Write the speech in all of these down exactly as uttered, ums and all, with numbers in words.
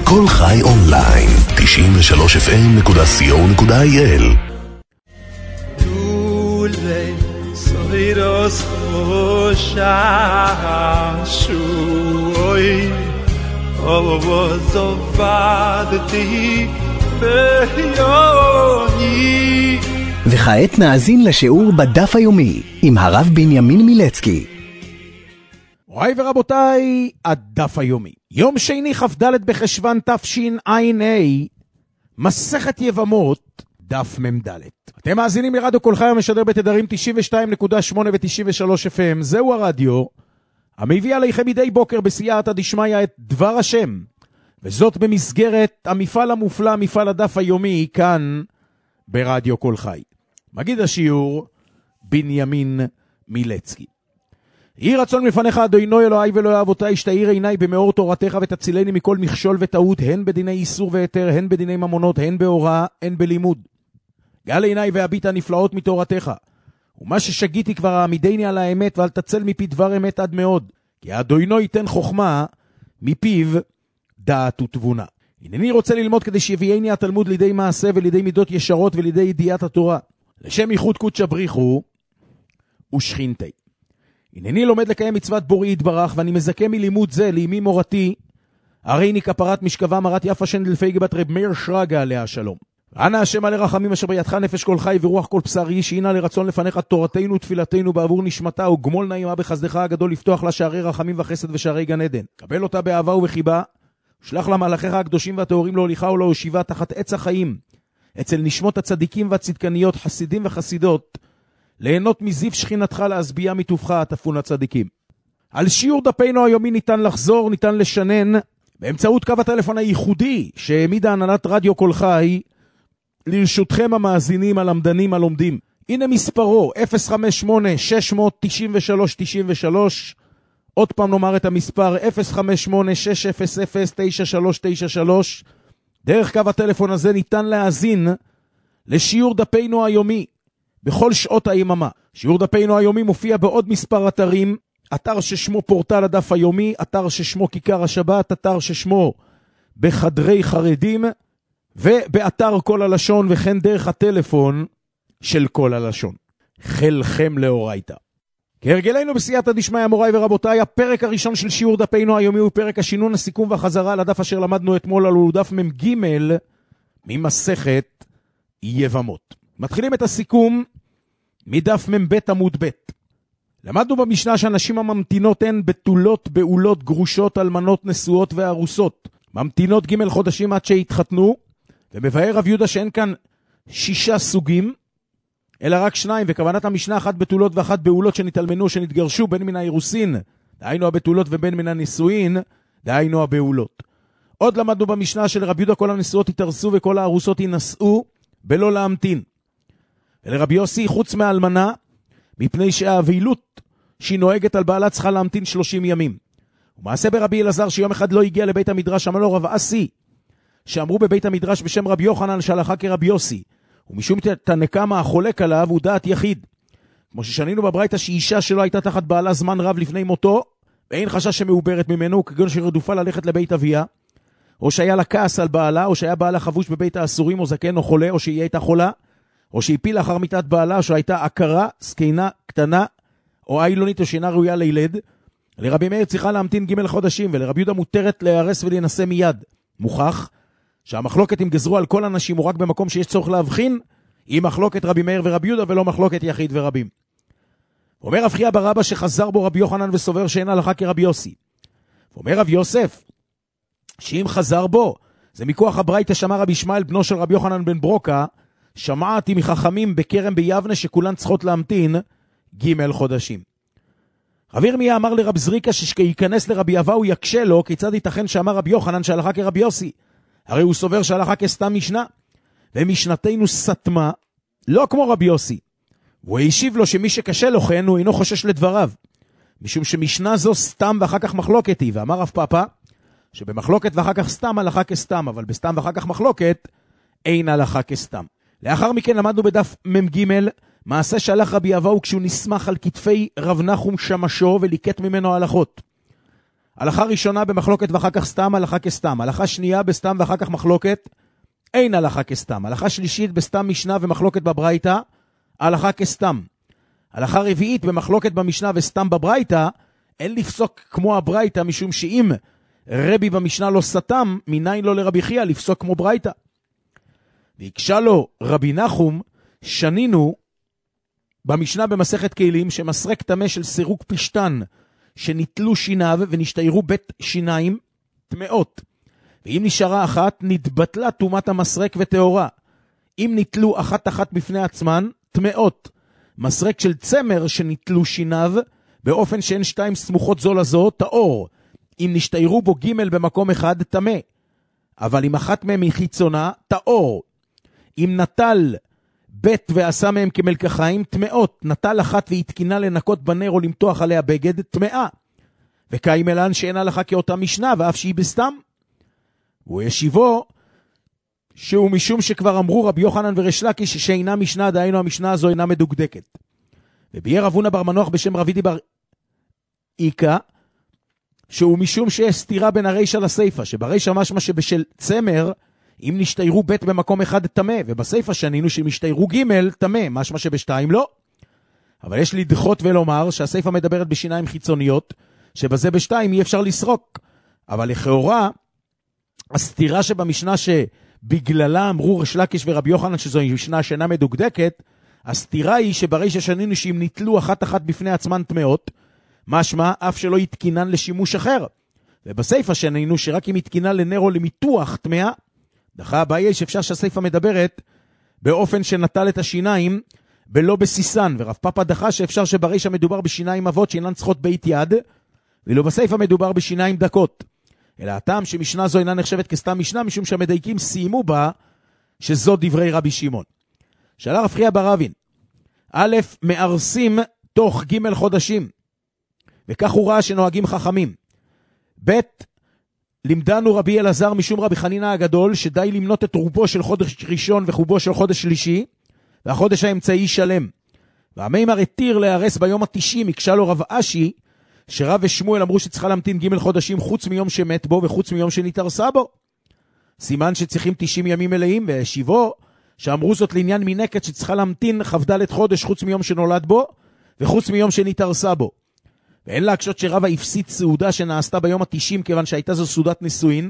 כל חי אונליין, תשעים ושלוש אף אם נקודה סי או נקודה איי אל. דולי סוירוס חושה שוי אולו זובדתי ביוני. וכעת נאזין לשיעור בדף היומי עם הרב בנימין מילצקי. מוריי ורבותיי, הדף היומי. יום שני כ"ד בחשוון תשע"ה, מסכת יבמות, דף מ"ד. אתם מאזינים לרדיו כל חי המשדר בתדרים תשעים ושתיים נקודה שמונה ו-תשעים ושלוש אף אם. זהו הרדיו המביא עליכם מדי בוקר בסייעתא דשמיא את דבר השם, וזאת במסגרת המפעל המופלא, מפעל הדף היומי, כאן ברדיו כל חי. מגיד השיעור בנימין מילצקי. יהי רצון מלפניך אדוני אלוהי ואלוהי אבותיי, שתאיר עיניי במאור תורתך ותצילני מכל מכשול וטעות, הן בדיני איסור והיתר, הן בדיני ממונות, הן בהוראה, הן בלימוד. גל עיניי והביט הנפלאות מתורתך, ומה ששגיתי כבר העמידני על האמת, ואל תצל מפי דבר אמת עד מאוד, כי אדוני ייתן חוכמה מפיו דעת ותבונה. הנני רוצה ללמוד כדי שיביאני התלמוד לידי מעשה ולידי מידות ישרות ולידי ידיעת התורה, לשם ייחוד קודשא בריחו ושכינתי. הנני לומד לקיים מצוות בוראי יתברך, ואני מזכה מלימוד זה לימי מורתי, הרי אני כפרת משכבה מרת יפה שנדלפי בת רב מאיר שרגא עליה השלום. אנא השם מלא רחמים אשר בידך נפש כל חי ורוח כל בשרי, שהינה לרצון לפניך תורתנו ותפילתנו בעבור נשמתה, וגמול נעימה בחסדך הגדול לפתוח לה שערי רחמים וחסד ושערי גן עדן. קבל אותה באהבה ובחיבה, שלח לה מלאכיך הקדושים והטהורים להוליכה ולהושיבה תחת עץ החיים, אצל נשמות הצדיקים והצדקניות, חסידים וחסידות, ליהנות מזיו שכינתך, להשביע מטובך תפון הצדיקים. על שיעור דפנו היומי ניתן לחזור, ניתן לשנן, באמצעות קו הטלפון הייחודי שהעמידה הנהלת רדיו כל חי לרשותכם המאזינים, הלמדנים, הלומדים. הנה מספרו אפס חמש שמונה שש תשע שלוש תשע שלוש. עוד פעם נאמר את המספר אפס חמש שמונה שש אפס אפס תשע שלוש תשע שלוש. דרך קו הטלפון הזה ניתן להאזין לשיעור דפנו היומי בכל שעות היממה. שיעור דפנו היומי מופיע בעוד מספר אתרים, אתר ששמו פורטל הדף היומי, אתר ששמו כיכר השבת, אתר ששמו בחדרי חרדים, ובאתר כל הלשון, וכן דרך הטלפון של כל הלשון. חלכם לאורייתא. כהרגלנו בסייעתא דשמיא, מוריי ורבותיי, הפרק הראשון של שיעור דפנו היומי הוא פרק השינון, הסיכום והחזרה על הדף אשר למדנו אתמול, על דף מ"ג ממסכת יבמות. מתחילים את הסיכום מדף מ"ב עמוד ב'. למדנו במשנה שאנשים הממתינות הן בתולות, בעולות, גרושות, אלמנות, נשואות וארוסות. ממתינות ג' חודשים עד שהתחתנו, ומבאר רב יהודה שאין כאן שישה סוגים, אלא רק שניים, וכוונת המשנה אחת בתולות ואחת בעולות שנתאלמנו, שנתגרשו, בין מן האירוסין, דהיינו הבתולות, ובין מן הנישואין, דהיינו הבעולות. עוד למדנו במשנה שלרב יהודה כל הנשואות יתארסו וכל הארוסות ינשאו בלא להמתין. ולרבי יוסי חוץ מהאלמנה, מפני שהאבילות שהיא נוהגת על בעלה צריכה להמתין שלושים ימים. ומעשה ברבי אלעזר שיום אחד לא הגיע לבית המדרש, אמר לו רב אסי, שאמרו בבית המדרש בשם רבי יוחנן שהלכה כרבי יוסי, ומשום תנקמה החולק עליו הוא דעת יחיד. כמו ששנינו בברייתא שאישה שלו הייתה תחת בעלה זמן רב לפני מותו, ואין חשש שמעוברת ממנו, כגון שרדופה ללכת לבית אביה, או שהיה לה כעס על בעלה, או שהיה בעלה חבוש בבית האסורים, או זקן או חולה, או שהיא הייתה חולה, או שהפילה אחר מיטת בעלה, או שהייתה עקרה, סקינה, קטנה, או אילונית, או שאינה ראויה לילד. לרבי מאיר צריכה להמתין ג' חודשים, ולרבי יהודה מותרת להירס ולהנסה מיד. מוכח שהמחלוקת אם גזרו על כל אנשים, הוא רק במקום שיש צורך להבחין, היא מחלוקת רבי מאיר ורבי יהודה, ולא מחלוקת יחיד ורבים. אומר רב חייא בר אבא שחזר בו רבי יוחנן וסובר שאין הלכה כרבי יוסי. אומר רב יוסף, שאם חזר בו, זה מכוח הברייתא שאמר רבי ישמעאל בנו של רבי יוחנן בן ברוקה, שמעתי מחכמים בכרם ביבנה שכולן צריכות להמתין ג' חודשים. רב ירמיה אמר לרב זריקה שייכנס לרבי אבא הוא יקשה לו, כיצד ייתכן שאמר רבי יוחנן שהלכה כרבי יוסי? הרי הוא סובר שהלכה כסתם משנה, ומשנתנו סתמה, לא כמו רבי יוסי. והוא השיב לו שמי שקשה לו כן, הוא אינו חושש לדבריו, משום שמשנה זו סתם ואחר כך מחלוקת היא, ואמר רב פאפה, שבמחלוקת ואחר כך סתם הלכה כסתם, אבל בסתם ואחר כך מחלוקת, אין הלכה כסתם. לאחר מכן למדנו בדף מ"ג, מעשה שהלך רבי אבאו כשהוא נסמך על כתפי רב נחום שמשו וליקט ממנו הלכות. הלכה ראשונה במחלוקת ואחר כך סתם, הלכה כסתם. הלכה שנייה בסתם ואחר כך מחלוקת, אין הלכה כסתם. הלכה שלישית בסתם משנה ומחלוקת בברייתא, הלכה כסתם. הלכה רביעית במחלוקת במשנה וסתם בברייתא, אין לפסוק כמו הברייתא, משום שאם רבי במשנה לא סתם, מניין לו לרבי חייא לפסוק כמו ברייתא. ויקשה לו רבי נחום, שנינו במשנה במסכת כלים, שמסרק טמא של סירוק פשטן, שניטלו שיניו ונשתיירו בית שיניים טמאות. ואם נשארה אחת, נתבטלה תומת המסרק וטהורה. אם ניטלו אחת אחת בפני עצמן, טמאות. מסרק של צמר שניטלו שיניו, באופן שהן שתיים סמוכות זו לזו, טהור. אם נשתיירו בו ג' במקום אחד, טמא. אבל אם אחת מהם היא חיצונה, טהור. אם נטל בית ועשה מהם כמלקחיים, טמאות. נטל אחת והתקינה לנקות בנר או למתוח עליה בגד, טמאה. וקיים אלן שאין הלכה כאותה משנה, ואף שהיא בסתם. והוא ישיבו, שהוא משום שכבר אמרו רבי יוחנן וריש לקיש, שאינה משנה, דהיינו המשנה הזו אינה מדוקדקת. וביאר רב הונא בר מנוח בשם רבידי בר איקה, שהוא משום שיש סתירה בין הרישא לסייפא, שברישא משמע שבשל צמר, אם נשתיירו בית במקום אחד טמא, ובסייפא שנינו שמשתיירו ג' טמא, משמע שבשתיים לא. אבל יש לדחות ולומר שהסייפא מדברת בשיניים חיצוניות, שבזה בשתיים אי אפשר לסרוק. אבל לכאורה, הסתירה שבמשנה שבגללה אמרו ריש לקיש ורבי יוחנן שזו משנה שאינה מדוקדקת, הסתירה היא שברישא שנינו שאם ניטלו אחת אחת בפני עצמן טמאות, משמע אף שלא יתקינן לשימוש אחר. ובסייפא שנינו שרק אם יתקינה לנר או למיתוח טמאה, דחה הבעיה שאפשר שהסייפא מדברת באופן שנטל את השיניים בלא בסיסן, ורב פאפא דחה שאפשר שברישא מדובר בשיניים אבות שאינן צריכות בית יד, ולא בסייפא מדובר בשיניים דקות. אלא הטעם שמשנה זו אינה נחשבת כסתם משנה, משום שהמדייקים סיימו בה שזו דברי רבי שמעון. שאלה רב חייא בר אבין, א', מארסים תוך ג' חודשים, וכך הוא ראה שנוהגים חכמים. ב', לימדנו רבי אלעזר משום רבי חנינא הגדול, שדי למנות את רובו של חודש ראשון וחובו של חודש שלישי, והחודש האמצעי שלם. והמימר התיר להרס ביום התשעים, הקשה לו רב אשי, שרב ושמואל אמרו שצריכה להמתין ג' חודשים חוץ מיום שמת בו וחוץ מיום שנתארסה בו. סימן שצריכים תשעים ימים מלאים, והשיבו שאמרו זאת לעניין מינקת שצריכה להמתין כ"ד חודש חוץ מיום שנולד בו וחוץ מיום שנתארסה בו. ואין להקשות שרבה הפסיד סעודה שנעשתה ביום התשעים, כיוון שהייתה זו סעודת נישואין,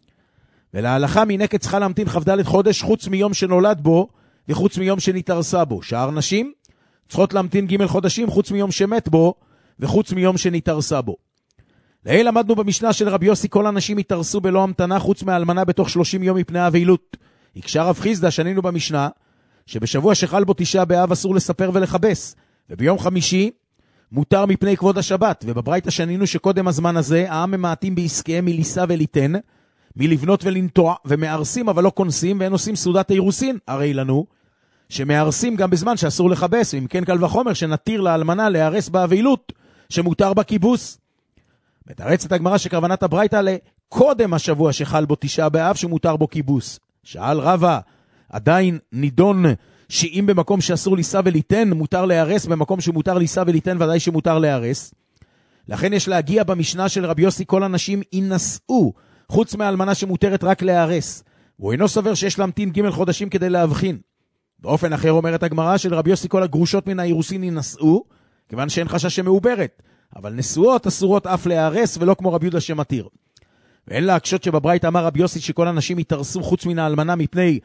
ולהלכה מינקת צריכה להמתין כ"ד חודש חוץ מיום שנולד בו וחוץ מיום שנתארסה בו. שאר נשים צריכות להמתין ג' חודשים חוץ מיום שמת בו וחוץ מיום שנתארסה בו. לעיל למדנו במשנה של רבי יוסי, כל הנשים התארסו בלא המתנה חוץ מהאלמנה בתוך שלושים יום מפני האבלות. הקשה רב חיסדא, שנינו במשנה שבשבוע שחל בו תשעה באב אסור לספר ולחבס, וביום חמישי מותר מפני כבוד השבת. ובברייתא שנינו שקודם הזמן הזה העם ממעטים בעסקיהם מליסה וליתן, מלבנות ולנטוע, ומארסים אבל לא כונסים, ואין עושים סעודת האירוסין. הרי לנו שמארסים גם בזמן שאסור לחבס, ואם כן קל וחומר שנתיר לאלמנה להרס באבלות שמותר בכיבוס. מתרצת הגמרא שכוונת הברייתא לקודם השבוע שחל בו תשעה באב שמותר בו כיבוס. שאל רבא, עדיין נידון שאם במקום שאסור ליסה וליתן מותר להרס, במקום שמותר ליסה וליתן ודאי שמותר להרס. לכן יש להגיע במשנה של רבי יוסי כל הנשים ינסעו, חוץ מהאלמנה שמותרת רק להרס. והוא אינו סובר שיש להמתין ג' חודשים כדי להבחין. באופן אחר אומרת הגמרא של רבי יוסי כל הגרושות מן האירוסין ינסעו, כיוון שאין חשש שמעוברת. אבל נשואות אסורות אף להרס, ולא כמו רבי יהודה שמתיר. ואין להקשות שבברייתא אמר רבי יוסי שכל הנשים יתארסו חוץ מן האלמנה מפני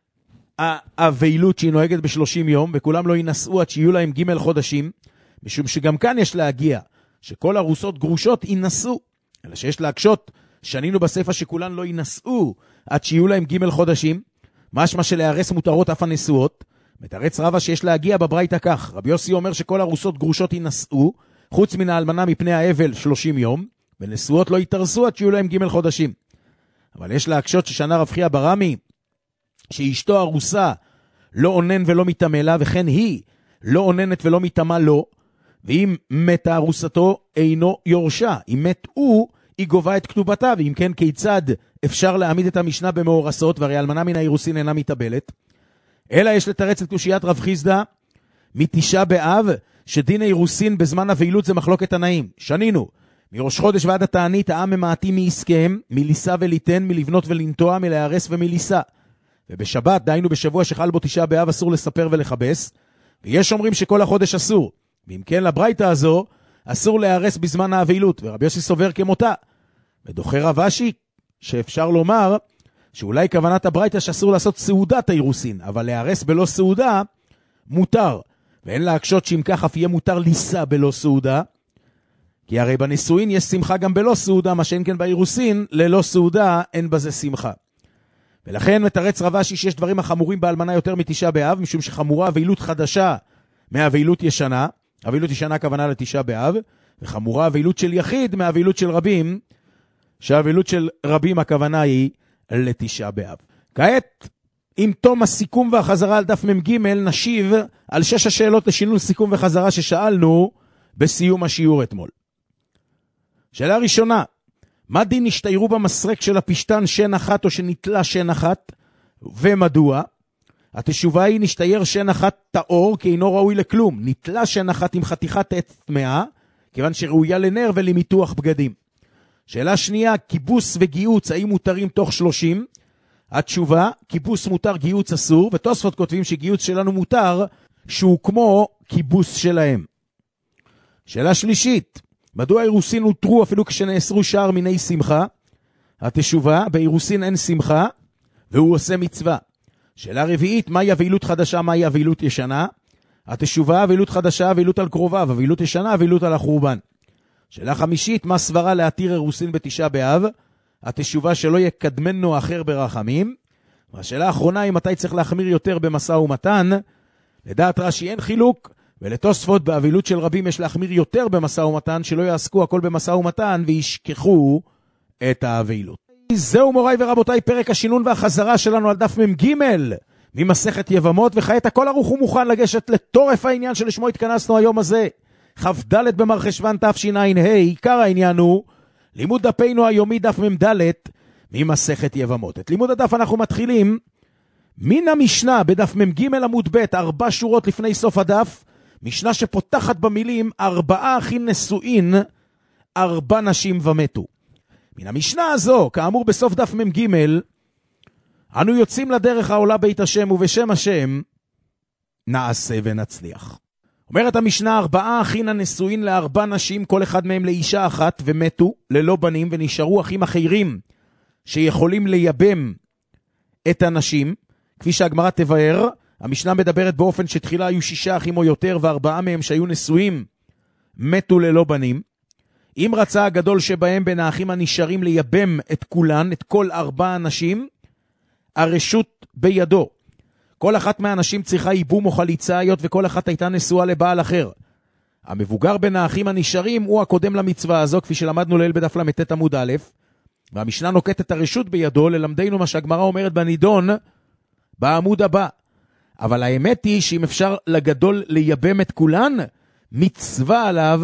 האבלות שהיא נוהגת בשלושים יום, וכולם לא ינסעו עד שיהיו להם ג' חודשים, משום שגם כאן יש להגיע שכל הרוסות גרושות ינסעו, אלא שיש להקשות שנינו בספר שכולן לא ינסעו עד שיהיו להם ג' חודשים, משמע שלהרס מותרות אף הנשואות. מתרץ רבא שיש להגיע בברייתא כך, רבי יוסי אומר שכל הרוסות גרושות ינסעו חוץ מן האלמנה מפני האבל שלושים יום, ונשואות לא יתארסו עד שיהיו להם ג' חודשים. אבל יש להקשות ששנה רב חייא בר עמי שאשתו הרוסה לא עונן ולא מתאמה לה, וכן היא לא עוננת ולא מתאמה לו, ואם מתה הרוסתו אינו יורשה. אם מת הוא, היא גובה את כתובתה, ואם כן כיצד אפשר להעמיד את המשנה במאורסות, והרי אלמנה מן האירוסין אינה מתאבלת. אלא יש לתרץ את קושיית רב חיסדא מתשעה באב, שדין האירוסין בזמן הבהילות זה מחלוקת תנאים. שנינו, מראש חודש ועד התענית העם ממעטים מעסקיהם, מליסה וליתן, מלבנות ולנטוע, מלהרס ומליסה. ובשבת, דיינו בשבוע שחל בו תשעה באב, אסור לספר ולחבס, ויש אומרים שכל החודש אסור. ואם כן, לברייתא הזו, אסור להרס בזמן האבילות, ורבי יוסי סובר כמותה. ודוחה רב אשי, שאפשר לומר, שאולי כוונת הברייתא שאסור לעשות סעודת האירוסין, אבל להרס בלא סעודה, מותר. ואין להקשות שאם כך אף יהיה מותר ליסה בלא סעודה, כי הרי בנישואין יש שמחה גם בלא סעודה, מה שאין כן באירוסין, ללא סעודה אין בזה שמחה. ולכן מתרץ רב אשי שיש דברים החמורים באלמנה יותר מתשעה באב, משום שחמורה אבילות חדשה מהאבילות ישנה, אבילות ישנה הכוונה לתשעה באב, וחמורה אבילות של יחיד מהאבילות של רבים, שהאבילות של רבים הכוונה היא לתשעה באב. כעת, עם תום הסיכום והחזרה על דף מ"ג, נשיב על שש השאלות לשינוי סיכום וחזרה ששאלנו בסיום השיעור אתמול. שאלה ראשונה, מה דין השתיירו במסרק של הפשטן שן אחת או שנטלה שן אחת, ומדוע? התשובה היא נשתייר שן אחת טהור כי אינו ראוי לכלום, נטלה שן אחת עם חתיכת עץ טמאה, כיוון שראויה לנר ולמיתוח בגדים. שאלה שנייה, כיבוס וגיוץ, האם מותרים תוך שלושים? התשובה, כיבוס מותר, גיוץ אסור, ותוספות כותבים שגיוץ שלנו מותר, שהוא כמו כיבוס שלהם. שאלה שלישית, מדוע אירוסין הותרו אפילו כשנאסרו שאר מיני שמחה? התשובה, באירוסין אין שמחה, והוא עושה מצווה. שאלה רביעית, מהי אבילות חדשה, מהי אבילות ישנה? התשובה, אבילות חדשה, אבילות על קרוביו, אבילות ישנה, אבילות על החורבן. שאלה חמישית, מה סברה להתיר אירוסין בתשעה באב? התשובה שלא יקדמנו אחר ברחמים. והשאלה האחרונה היא מתי צריך להחמיר יותר במשא ומתן. לדעת רש"י אין חילוק, ולתוספות באבילות של רבים יש להחמיר יותר במשא ומתן, שלא יעסקו הכל במשא ומתן וישכחו את האבילות. זהו מוריי ורבותיי פרק השינון והחזרה שלנו על דף מ"ג ממסכת יבמות, וכעת הכל ערוך ומוכן לגשת לטורף העניין שלשמו התכנסנו היום הזה. כ"ד במרחשוון תשע"ה, עיקר העניין הוא לימוד דפינו היומי דף מ"ד ממסכת יבמות. את לימוד הדף אנחנו מתחילים מן המשנה בדף מ"ג עמוד ב', ארבע שורות לפני סוף הדף, משנה שפותחת במילים ארבעה אחים נשואין, ארבע נשים ומתו. מן המשנה הזו, כאמור בסוף דף מ"ג, אנו יוצאים לדרך העולה בית השם, ובשם השם נעשה ונצליח. אומרת המשנה, ארבעה אחים נשואין לארבע נשים, כל אחד מהם לאישה אחת, ומתו ללא בנים, ונשארו אחים אחרים שיכולים לייבם את הנשים. כפי שהגמרא תבאר, המשנה מדברת באופן שתחילה היו שישה אחים או יותר, וארבעה מהם שהיו נשואים מתו ללא בנים. אם רצה הגדול שבהם בין האחים הנשארים לייבם את כולן, את כל ארבע אנשים, הרשות בידו. כל אחת מהאנשים צריכה ייבום או חליצה, היות וכל אחת הייתה נשואה לבעל אחר. המבוגר בין האחים הנשארים הוא הקודם למצווה הזו, כפי שלמדנו ליל בדף למתת עמוד א', והמשנה נוקט את הרשות בידו ללמדנו מה שהגמרא אומרת בנידון בעמוד הבא. אבל האמת היא שאם אפשר לגדול לייבם את כולן, מצווה עליו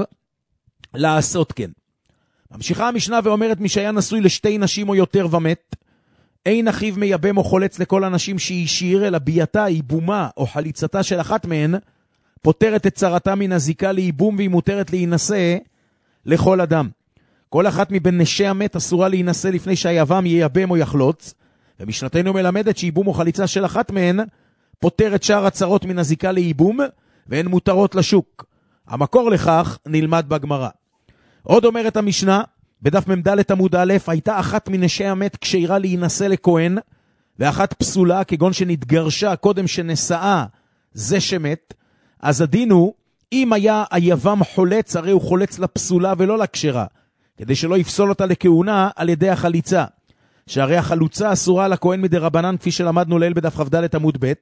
לעשות כן. ממשיכה המשנה ואומרת, מי שהיה נשוי לשתי נשים או יותר ומת, אין אחיו מייבם או חולץ לכל הנשים שהשאיר, אלא בייתה, ייבומה או חליצתה של אחת מהן, פותרת את צרתה מן הזיקה לייבום, והיא מותרת להינשא לכל אדם. כל אחת מבין נשי המת אסורה להינשא לפני שהיבם ייבם או יחלוץ, ומשנתנו מלמדת שייבום או חליצה של אחת מהן, פותרת שאר הצרות מן הזיקה לייבום, והן מותרות לשוק. המקור לכך נלמד בגמרא. עוד אומרת המשנה, בדף מ"ד עמוד א', הייתה אחת מנשי המת כשאירה להינשא לכהן, ואחת פסולה, כגון שנתגרשה קודם שנשאה זה שמת. אז הדין הוא, אם היה היבם חולץ, הרי הוא חולץ לפסולה ולא לקשרה, כדי שלא יפסול אותה לכהונה על ידי החליצה, שהרי החלוצה אסורה לכהן מדי רבנן, כפי שלמדנו ליל בדף כ"ד עמוד ב'.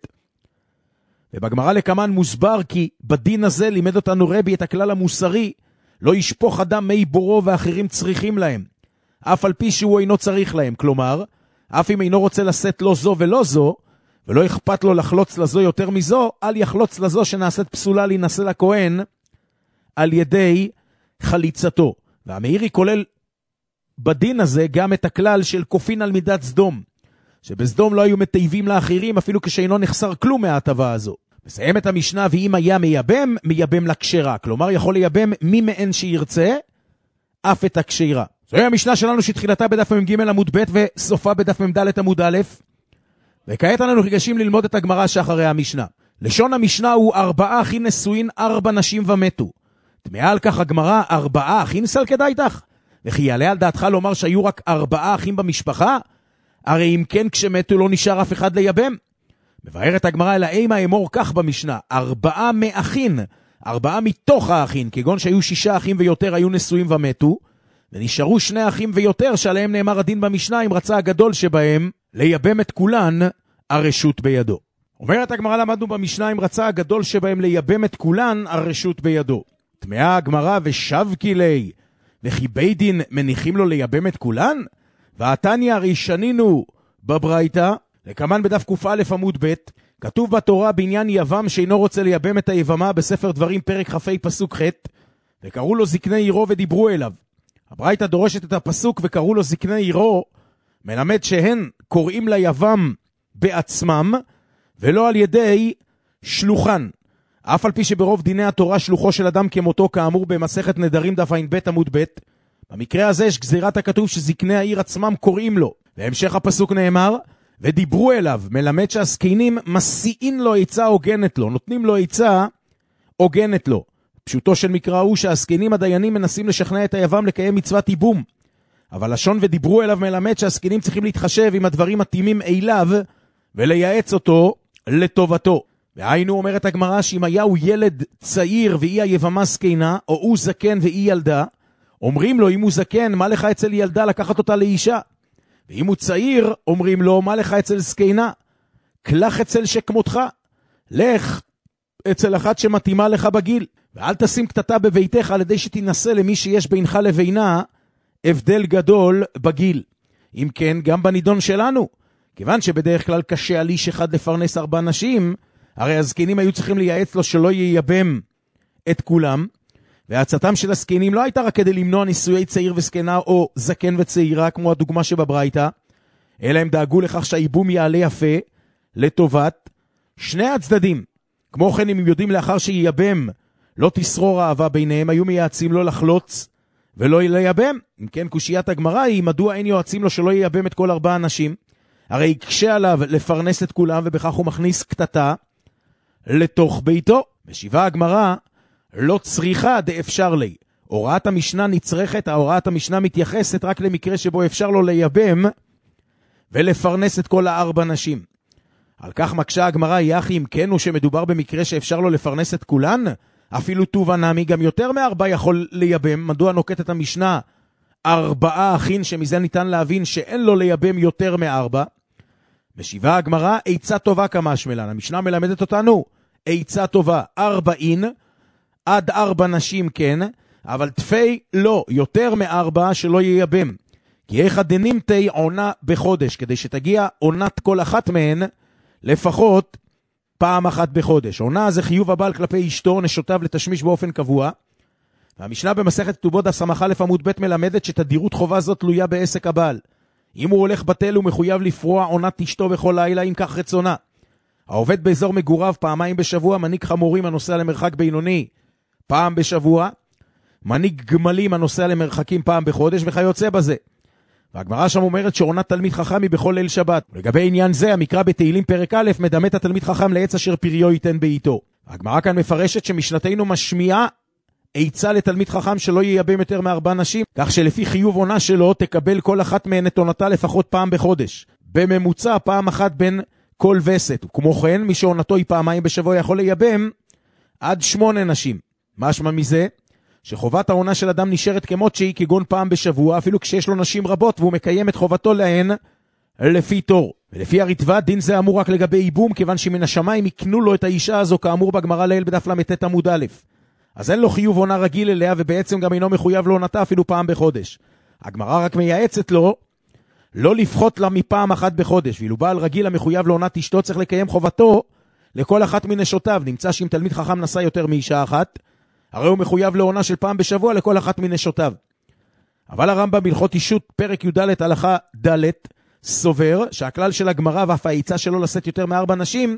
ובגמרא לקמן מוסבר כי בדין הזה לימד אותנו רבי את הכלל המוסרי, לא ישפוך אדם מי בורו ואחרים צריכים להם, אף על פי שהוא אינו צריך להם. כלומר, אף אם אינו רוצה לשאת לא זו ולא זו, ולא אכפת לו לחלוץ לזו יותר מזו, אל יחלוץ לזו שנעשית פסולה להינשא לכהן על ידי חליצתו. והמאירי כולל בדין הזה גם את הכלל של כופין על מידת סדום, שבסדום לא היו מטייבים לאחרים אפילו כשאינו נחסר כלום מההטבה הזו. מסיים את המשנה, ואם היה מייבם, מייבם לקשרה. כלומר, יכול לייבם מי מעין שירצה, אף את הקשירה. זוהי המשנה שלנו שתחילתה בדף מ"ג עמוד ב' וסופה בדף מ"ד עמוד א', וכעת אנחנו ניגשים ללמוד את הגמרא שאחרי המשנה. לשון המשנה הוא ארבעה אחים נשואין ארבע נשים ומתו. תמאה על כך הגמרא, ארבעה אחים סלקא דייתך? וכי יעלה על דעתך לומר שהיו רק ארבעה אחים במשפחה? הרי אם כן כשמתו לא נשאר אף אחד לייבם. מבארת הגמרא אלא אימה אמור כך במשנה, ארבעה מאחין, ארבעה מתוך האחין, כגון שהיו שישה אחים ויותר היו נשואים ומתו, ונשארו שני אחים ויותר שעליהם נאמר הדין במשנה, אם רצה הגדול שבהם לייבם את כולן, הרשות בידו. אומרת הגמרא, למדנו במשנה, אם רצה הגדול שבהם לייבם את כולן, הרשות בידו. תמאה הגמרא ושבקי לי, וכי בית דין מניחים לו לייבם את כולן? והתניא הרי שנינו בברייתא, לקמן בדף ק"א עמוד ב', כתוב בתורה בעניין יבם שאינו רוצה לייבם את היבמה בספר דברים פרק כ"ה פסוק ח', וקראו לו זקני עירו ודיברו אליו. הברייתא דורשת את הפסוק וקראו לו זקני עירו, מלמד שהן קוראים ליבם בעצמם, ולא על ידי שלוחן. אף על פי שברוב דיני התורה שלוחו של אדם כמותו, כאמור במסכת נדרים דף ע"ב עמוד ב', במקרה הזה יש גזירת הכתוב שזקני העיר עצמם קוראים לו. והמשך הפסוק נאמר, ודיברו אליו, מלמד שהזקנים מסיעים לו עצה הוגנת לו, נותנים לו עצה הוגנת לו. פשוטו של מקרא הוא שהזקנים הדיינים מנסים לשכנע את היבם לקיים מצוות ייבום. אבל לשון ודיברו אליו מלמד שהזקנים צריכים להתחשב עם הדברים מתאימים אליו, ולייעץ אותו לטובתו. והיינו אומרת הגמרא שאם היה הוא ילד צעיר והיא היבמה זקנה, או הוא זקן והיא ילדה, אומרים לו אם הוא זקן, מה לך אצל ילדה לקחת אותה לאישה? ואם הוא צעיר, אומרים לו, מה לך אצל זקנה? קלח אצל שכמותך. לך אצל אחת שמתאימה לך בגיל. ואל תשים קטטה בביתך על ידי שתנסה למי שיש בינך לבינה הבדל גדול בגיל. אם כן, גם בנידון שלנו. כיוון שבדרך כלל קשה על איש אחד לפרנס ארבע נשים, הרי הזקנים היו צריכים לייעץ לו שלא ייבם את כולם, והצעתם של הזקנים לא הייתה רק כדי למנוע נישואי צעיר וזקנה או זקן וצעירה כמו הדוגמה שבברייתא, אלא הם דאגו לכך שהייבום יעלה יפה לטובת שני הצדדים. כמו כן, אם הם יודעים לאחר שייבם לא תשרור אהבה ביניהם, היו מייעצים לו לחלוץ ולא לייבם. אם כן, קושיית הגמרא היא מדוע אין יועצים לו שלא ייבם את כל ארבע אנשים? הרי יקשה עליו לפרנס את כולם, ובכך הוא מכניס קטטה לתוך ביתו. משיבה הגמרא, לא צריכה דאפשר לי. הוראת המשנה נצרכת, ההוראת המשנה מתייחסת רק למקרה שבו אפשר לו לייבם ולפרנס את כל הארבע נשים. על כך מקשה הגמרא, יחי אם כן הוא שמדובר במקרה שאפשר לו לפרנס את כולן, אפילו טובה נמי, גם יותר מארבע יכול לייבם. מדוע נוקטת המשנה ארבעה אחים, שמזה ניתן להבין שאין לו לייבם יותר מארבע? משיבה הגמרא, עצה טובה כמשמלן. המשנה מלמדת אותנו עצה טובה, ארבעין, עד ארבע נשים כן, אבל תפי לא, יותר מארבע שלא ייבם. כי איך דנימתי עונה בחודש, כדי שתגיע עונת כל אחת מהן לפחות פעם אחת בחודש. עונה זה חיוב הבעל כלפי אשתו, נשותיו לתשמיש באופן קבוע. והמשנה במסכת כתובות דף ס"א עמוד ב' מלמדת שתדירות חובה זאת תלויה בעסק הבעל. אם הוא הולך בטל הוא מחויב לפרוע עונת אשתו בכל לילה, אם כך רצונה. העובד באזור מגוריו פעמיים בשבוע, מנהיג חמורים הנוסע למרחק בינוני פעם בשבוע, מנהיג גמלים הנוסע למרחקים פעם בחודש, וכיוצא בזה. והגמרא שם אומרת שעונת תלמיד חכם היא בכל ליל שבת. לגבי עניין זה, המקרא בתהילים פרק א' מדמה את התלמיד חכם לעץ אשר פריו ייתן בעיתו. הגמרא כאן מפרשת שמשנתנו משמיעה עצה לתלמיד חכם שלא ייבם יותר מארבע נשים, כך שלפי חיוב עונה שלו תקבל כל אחת מהן את עונתה לפחות פעם בחודש. בממוצע פעם אחת בין כל וסת. כמו כן, מי שעונתו היא פעמיים בשבוע יכול לייבם עד שמונה נשים. משמע מזה שחובת העונה של אדם נשארת כמות שהיא, כגון פעם בשבוע, אפילו כשיש לו נשים רבות והוא מקיים את חובתו להן לפי תור. ולפי הרטב"א דין זה אמור רק לגבי ייבום, כיוון שמן השמיים יקנו לו את האישה הזו, כאמור בגמרא לעיל בדף למ"ט עמוד א'. אז אין לו חיוב עונה רגיל אליה, ובעצם גם אינו מחויב לעונתה אפילו פעם בחודש. הגמרא רק מייעצת לו לא לפחות לה מפעם אחת בחודש, ואילו בעל רגיל המחויב לעונת אשתו צריך לקיים חובתו לכל אחת מנשותיו. נמצא שאם תלמיד חכם נשא יותר מאישה אחת, הרי הוא מחויב לעונה של פעם בשבוע לכל אחת מנשותיו. אבל הרמב"ם בהלכות אישות פרק י"ד הלכה ד' סובר שהכלל של הגמרא ואף העצה שלו לשאת יותר מארבע נשים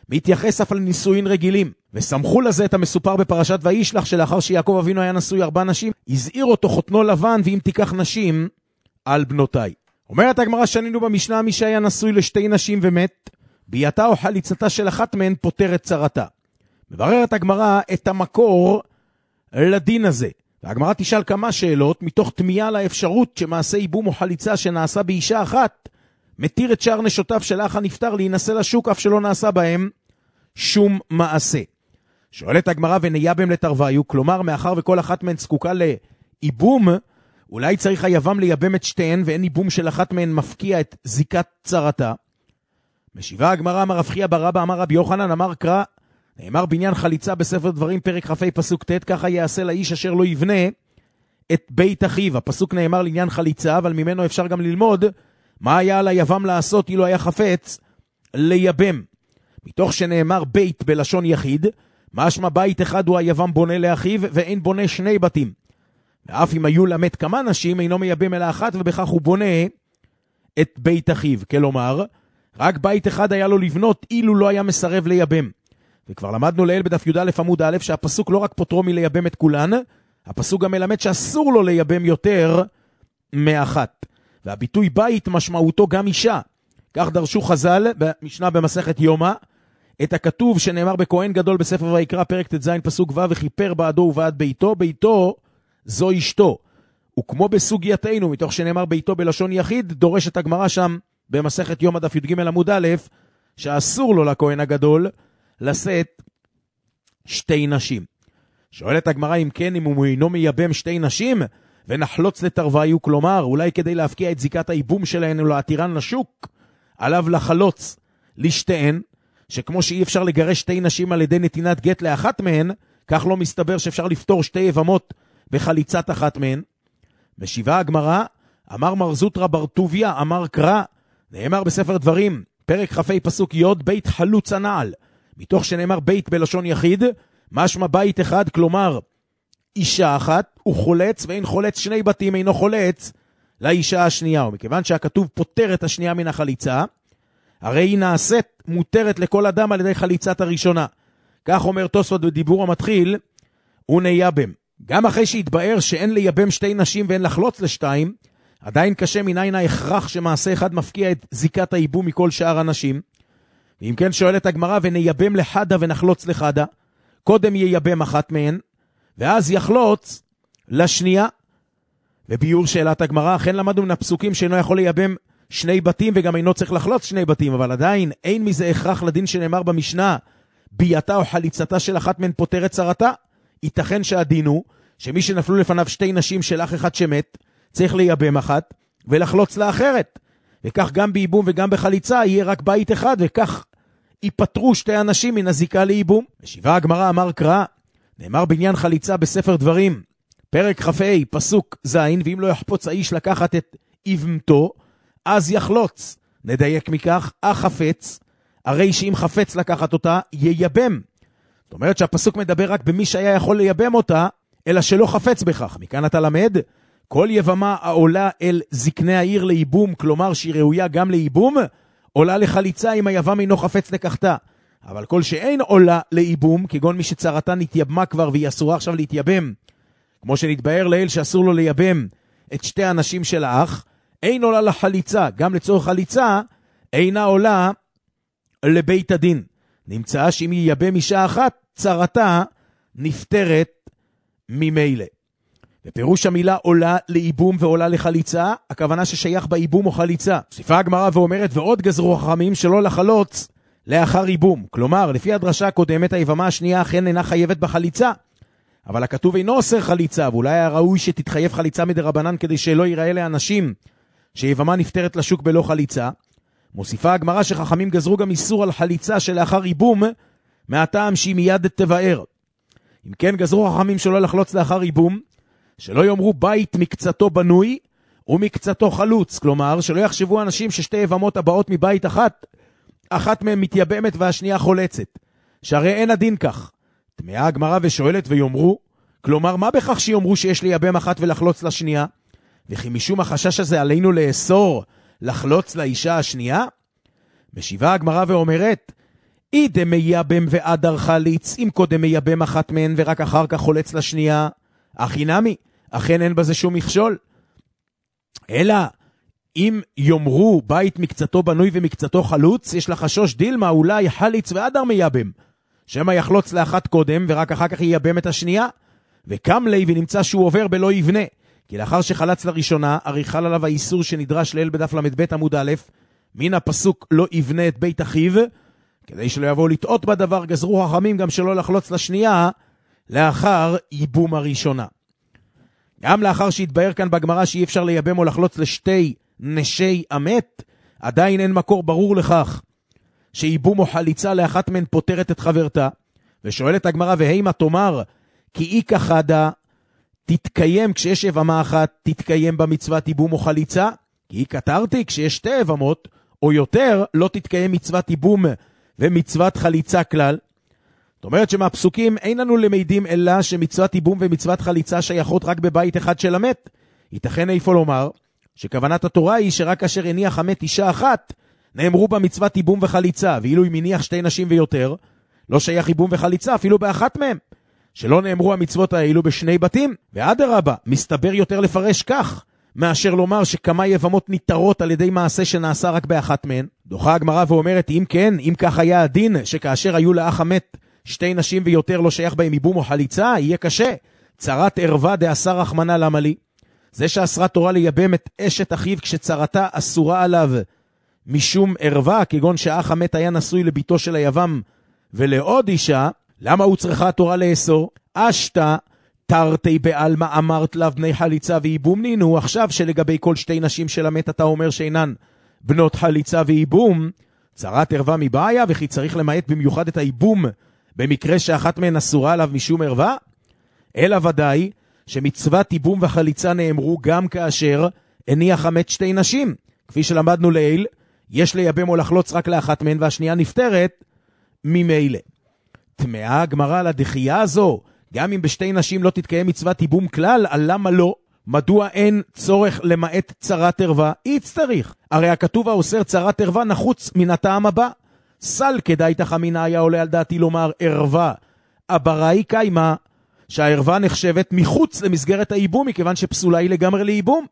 מתייחס אף לנישואין רגילים, וסמכו לזה את המסופר בפרשת וישלח, שלאחר שיעקב אבינו היה נשוי ארבע נשים, הזהיר אותו חותנו לבן, ואם תיקח נשים על בנותיי. אומרת הגמרא, שנינו במשנה, מי שהיה נשוי לשתי נשים ומת, ביאתה או חליצתה של אחת מהן פותרת צרתה. מבררת הגמרא את המקור לדין הזה. והגמרא תשאל כמה שאלות, מתוך תמיהה לאפשרות שמעשה ייבום או חליצה שנעשה באישה אחת, מתיר את שאר נשותיו של האח הנפטר להינשא לשוק, אף שלא נעשה בהם שום מעשה. שואלת הגמרא, ונייבם לתרוויו, כלומר, מאחר וכל אחת מהן זקוקה לייבום, אולי צריך היבם לייבם את שתיהן, ואין ייבום של אחת מהן מפקיע את זיקת צרתה. משיבה הגמרא, אמר רב חייא בר אבא, אמר רבי יוחנן, אמר קרא, נאמר בעניין חליצה בספר דברים פרק כ"ה פסוק ט', ככה יעשה לאיש אשר לא יבנה את בית אחיו. הפסוק נאמר לעניין חליצה, אבל ממנו אפשר גם ללמוד מה היה על היבם לעשות אילו היה חפץ לייבם. מתוך שנאמר בית בלשון יחיד, משמע בית אחד הוא היבם בונה לאחיו, ואין בונה שני בתים. ואף אם היו למת כמה נשים, אינו מייבם אלא אחת, ובכך הוא בונה את בית אחיו. כלומר, רק בית אחד היה לו לבנות אילו לא היה מסרב לייבם. וכבר למדנו לאל בדף י"א עמוד א' שהפסוק לא רק פוטרו מלייבם את כולן, הפסוק גם מלמד שאסור לו לייבם יותר מאחת. והביטוי בית משמעותו גם אישה. כך דרשו חז"ל במשנה במסכת יומא, את הכתוב שנאמר בכהן גדול בספר ויקרא פרק ט"ז פסוק ו', וכיפר בעדו ובעד ביתו, ביתו זו אשתו. וכמו בסוגייתנו, מתוך שנאמר ביתו בלשון יחיד, דורשת הגמרא שם במסכת יומא דף י"ג עמוד א', שאסור לו לכהן הגדול לשאת שתי נשים. שואלת הגמרא, אם כן, אם הוא אינו מייבם שתי נשים ונחלוץ לתרוויו, כלומר אולי כדי להפקיע את זיקת הייבום שלהן ולהתירן לשוק, עליו לחלוץ לשתיהן, שכמו שאי אפשר לגרש שתי נשים על ידי נתינת גט לאחת מהן, כך לא מסתבר שאפשר לפתור שתי יבמות בחליצת אחת מהן. משיבה הגמרא, אמר מר זוטרא בר טוביה, אמר קרא, נאמר בספר דברים פרק כ"ה פסוק י', בית חלוץ הנעל, מתוך שנאמר בית בלשון יחיד, משמע בית אחד, כלומר אישה אחת, הוא חולץ, ואין חולץ שני בתים, אינו חולץ לאישה השנייה. ומכיוון שהכתוב פותר את השנייה מן החליצה, הרי היא נעשית מותרת לכל אדם על ידי חליצת הראשונה. כך אומר תוספות בדיבור המתחיל, ונייבם. גם אחרי שהתבאר שאין לייבם שתי נשים ואין לחלוץ לשתיים, עדיין קשה מניין ההכרח שמעשה אחד מפקיע את זיקת הייבום מכל שאר הנשים. ואם כן שואלת הגמרא, ונייבם לחדה ונחלוץ לחדה, קודם ייבם אחת מהן, ואז יחלוץ לשנייה. וביור שאלת הגמרא, אכן למדנו מן הפסוקים שאינו יכול לייבם שני בתים, וגם אינו צריך לחלוץ שני בתים, אבל עדיין אין מזה הכרח לדין שנאמר במשנה, בייתה או חליצתה של אחת מהן פותרת צרתה. ייתכן שהדין הוא, שמי שנפלו לפניו שתי נשים של אח אחד שמת, צריך לייבם אחת, ולחלוץ לאחרת. וכך גם בייבום וגם בחליצה יהיה רק בית אחד, וכך ייפטרו שתי אנשים מן הזיקה לייבום. משיבה הגמרא, אמר קרא, נאמר בעניין חליצה בספר דברים, פרק כ"ה פסוק ז', ואם לא יחפוץ האיש לקחת את יבמתו, אז יחלוץ. נדייק מכך, החפץ, הרי שאם חפץ לקחת אותה, ייבם. זאת אומרת שהפסוק מדבר רק במי שהיה יכול לייבם אותה, אלא שלא חפץ בכך. מכאן אתה למד, כל יבמה העולה אל זקני העיר לייבום, כלומר שהיא ראויה גם לייבום, עולה לחליצה אם היבם אינו חפץ לקחתה. אבל כל שאין עולה לייבום, כגון מי שצרתה נתייבמה כבר והיא אסורה עכשיו להתייבם, כמו שנתבהר לאל שאסור לו לייבם את שתי הנשים של האח, אין עולה לחליצה, גם לצורך חליצה, אינה עולה לבית הדין. נמצא שאם ייבם אישה אחת, צרתה נפטרת ממילא. בפירוש המילה עולה לייבום ועולה לחליצה, הכוונה ששייך בייבום או חליצה. מוסיפה הגמרא ואומרת, ועוד גזרו חכמים שלא לחלוץ לאחר ייבום. כלומר, לפי הדרשה הקודמת, היבמה השנייה אכן אינה חייבת בחליצה, אבל הכתוב אינו אוסר חליצה, ואולי היה ראוי שתתחייב חליצה מדרבנן כדי שלא ייראה לאנשים שיבמה נפטרת לשוק בלא חליצה. מוסיפה הגמרא שחכמים גזרו גם איסור על חליצה שלאחר ייבום, מהטעם שהיא מיד תבאר. אם כן גזרו חכמים שלא לחלוץ לאחר ייבום, שלא יאמרו בית מקצתו בנוי ומקצתו חלוץ, כלומר שלא יחשבו אנשים ששתי יבמות הבאות מבית אחת, אחת מהן מתייבמת והשנייה חולצת, שהרי אין הדין כך. תמאה הגמרא ושואלת ויאמרו, כלומר מה בכך שיאמרו שיש לייבם אחת ולחלוץ לשנייה, וכי משום החשש הזה עלינו לאסור לחלוץ לאישה השנייה? משיבה הגמרא ואומרת, אידה מייבם ואדר חליץ, אם קודם מייבם אחת מהן ורק אחר כך חולץ לשנייה, אחי נמי, אכן אין בזה שום מכשול. אלא, אם יאמרו בית מקצתו בנוי ומקצתו חלוץ, יש לחשוש דילמה, אולי חליץ ואדר מייבם, שמה יחלוץ לאחת קודם ורק אחר כך ייבם את השנייה, וקם לי ונמצא שהוא עובר בלא יבנה, כי לאחר שחלץ לראשונה, הרי חל עליו האיסור שנדרש לאל בדף למד ב' עמוד א', מן הפסוק לא יבנה את בית אחיו, כדי שלא יבואו לטעות בדבר, גזרו חכמים גם שלא לחלוץ לשנייה, לאחר ייבום הראשונה. גם לאחר שהתבהר כאן בגמרא שאי אפשר לייבם או לחלוץ לשתי נשי המת, עדיין אין מקור ברור לכך שייבום או חליצה לאחת מהן פותרת את חברתה, ושואלת הגמרא, והימה תאמר, כי איקה חדה תתקיים כשיש יבמה אחת, תתקיים במצוות ייבום או חליצה, כי איקה תרתי כשיש שתי יבמות, או יותר, לא תתקיים מצוות ייבום ומצוות חליצה כלל. זאת אומרת שמהפסוקים אין לנו למדים אלא שמצוות ייבום ומצוות חליצה שייכות רק בבית אחד של המת. ייתכן איפה לומר שכוונת התורה היא שרק כאשר הניח המת אישה אחת, נאמרו בה מצוות ייבום וחליצה, ואילו אם הניח שתי נשים ויותר, לא שייך ייבום וחליצה אפילו באחת מהם, שלא נאמרו המצוות האלו בשני בתים. ואדרבה, מסתבר יותר לפרש כך, מאשר לומר שכמה יבמות ניתרות על ידי מעשה שנעשה רק באחת מהן. דוחה הגמרא ואומרת, אם כן, אם כך היה הדין, שכאשר היו לאח המת שתי נשים ויותר לא שייך בהם ייבום או חליצה, יהיה קשה. צרת ערווה דאסר רחמנא למה לי? זה שאסרה תורה לייבם את אשת אחיו כשצרתה אסורה עליו משום ערווה, כגון שאח המת היה נשוי לביתו של היבם ולעוד אישה, למה הוא צריכה התורה לאסור? אשתה תרתי בעלמא אמרת לה בני חליצה וייבום נינו. עכשיו שלגבי כל שתי נשים של המת אתה אומר שאינן בנות חליצה וייבום, צרת ערווה מבעיה, וכי צריך למעט במיוחד את הייבום במקרה שאחת מהן אסורה עליו משום ערווה? אלא ודאי שמצוות ייבום וחליצה נאמרו גם כאשר הניח המת שתי נשים, כפי שלמדנו לעיל, יש לייבם או לחלוץ רק לאחת מהן והשנייה נפטרת ממילא. תמאה הגמרא על הדחייה הזו, גם אם בשתי נשים לא תתקיים מצוות ייבום כלל, על למה לא? מדוע אין צורך למעט צרת ערווה? אי צריך. הרי הכתוב האוסר צרת ערווה נחוץ מן הטעם הבא. סל כדאי תחמינה היה עולה על דעתי לומר ערווה. הבראי קיימה שהערווה נחשבת מחוץ למסגרת הייבום, מכיוון שפסולה היא לגמרי לייבום.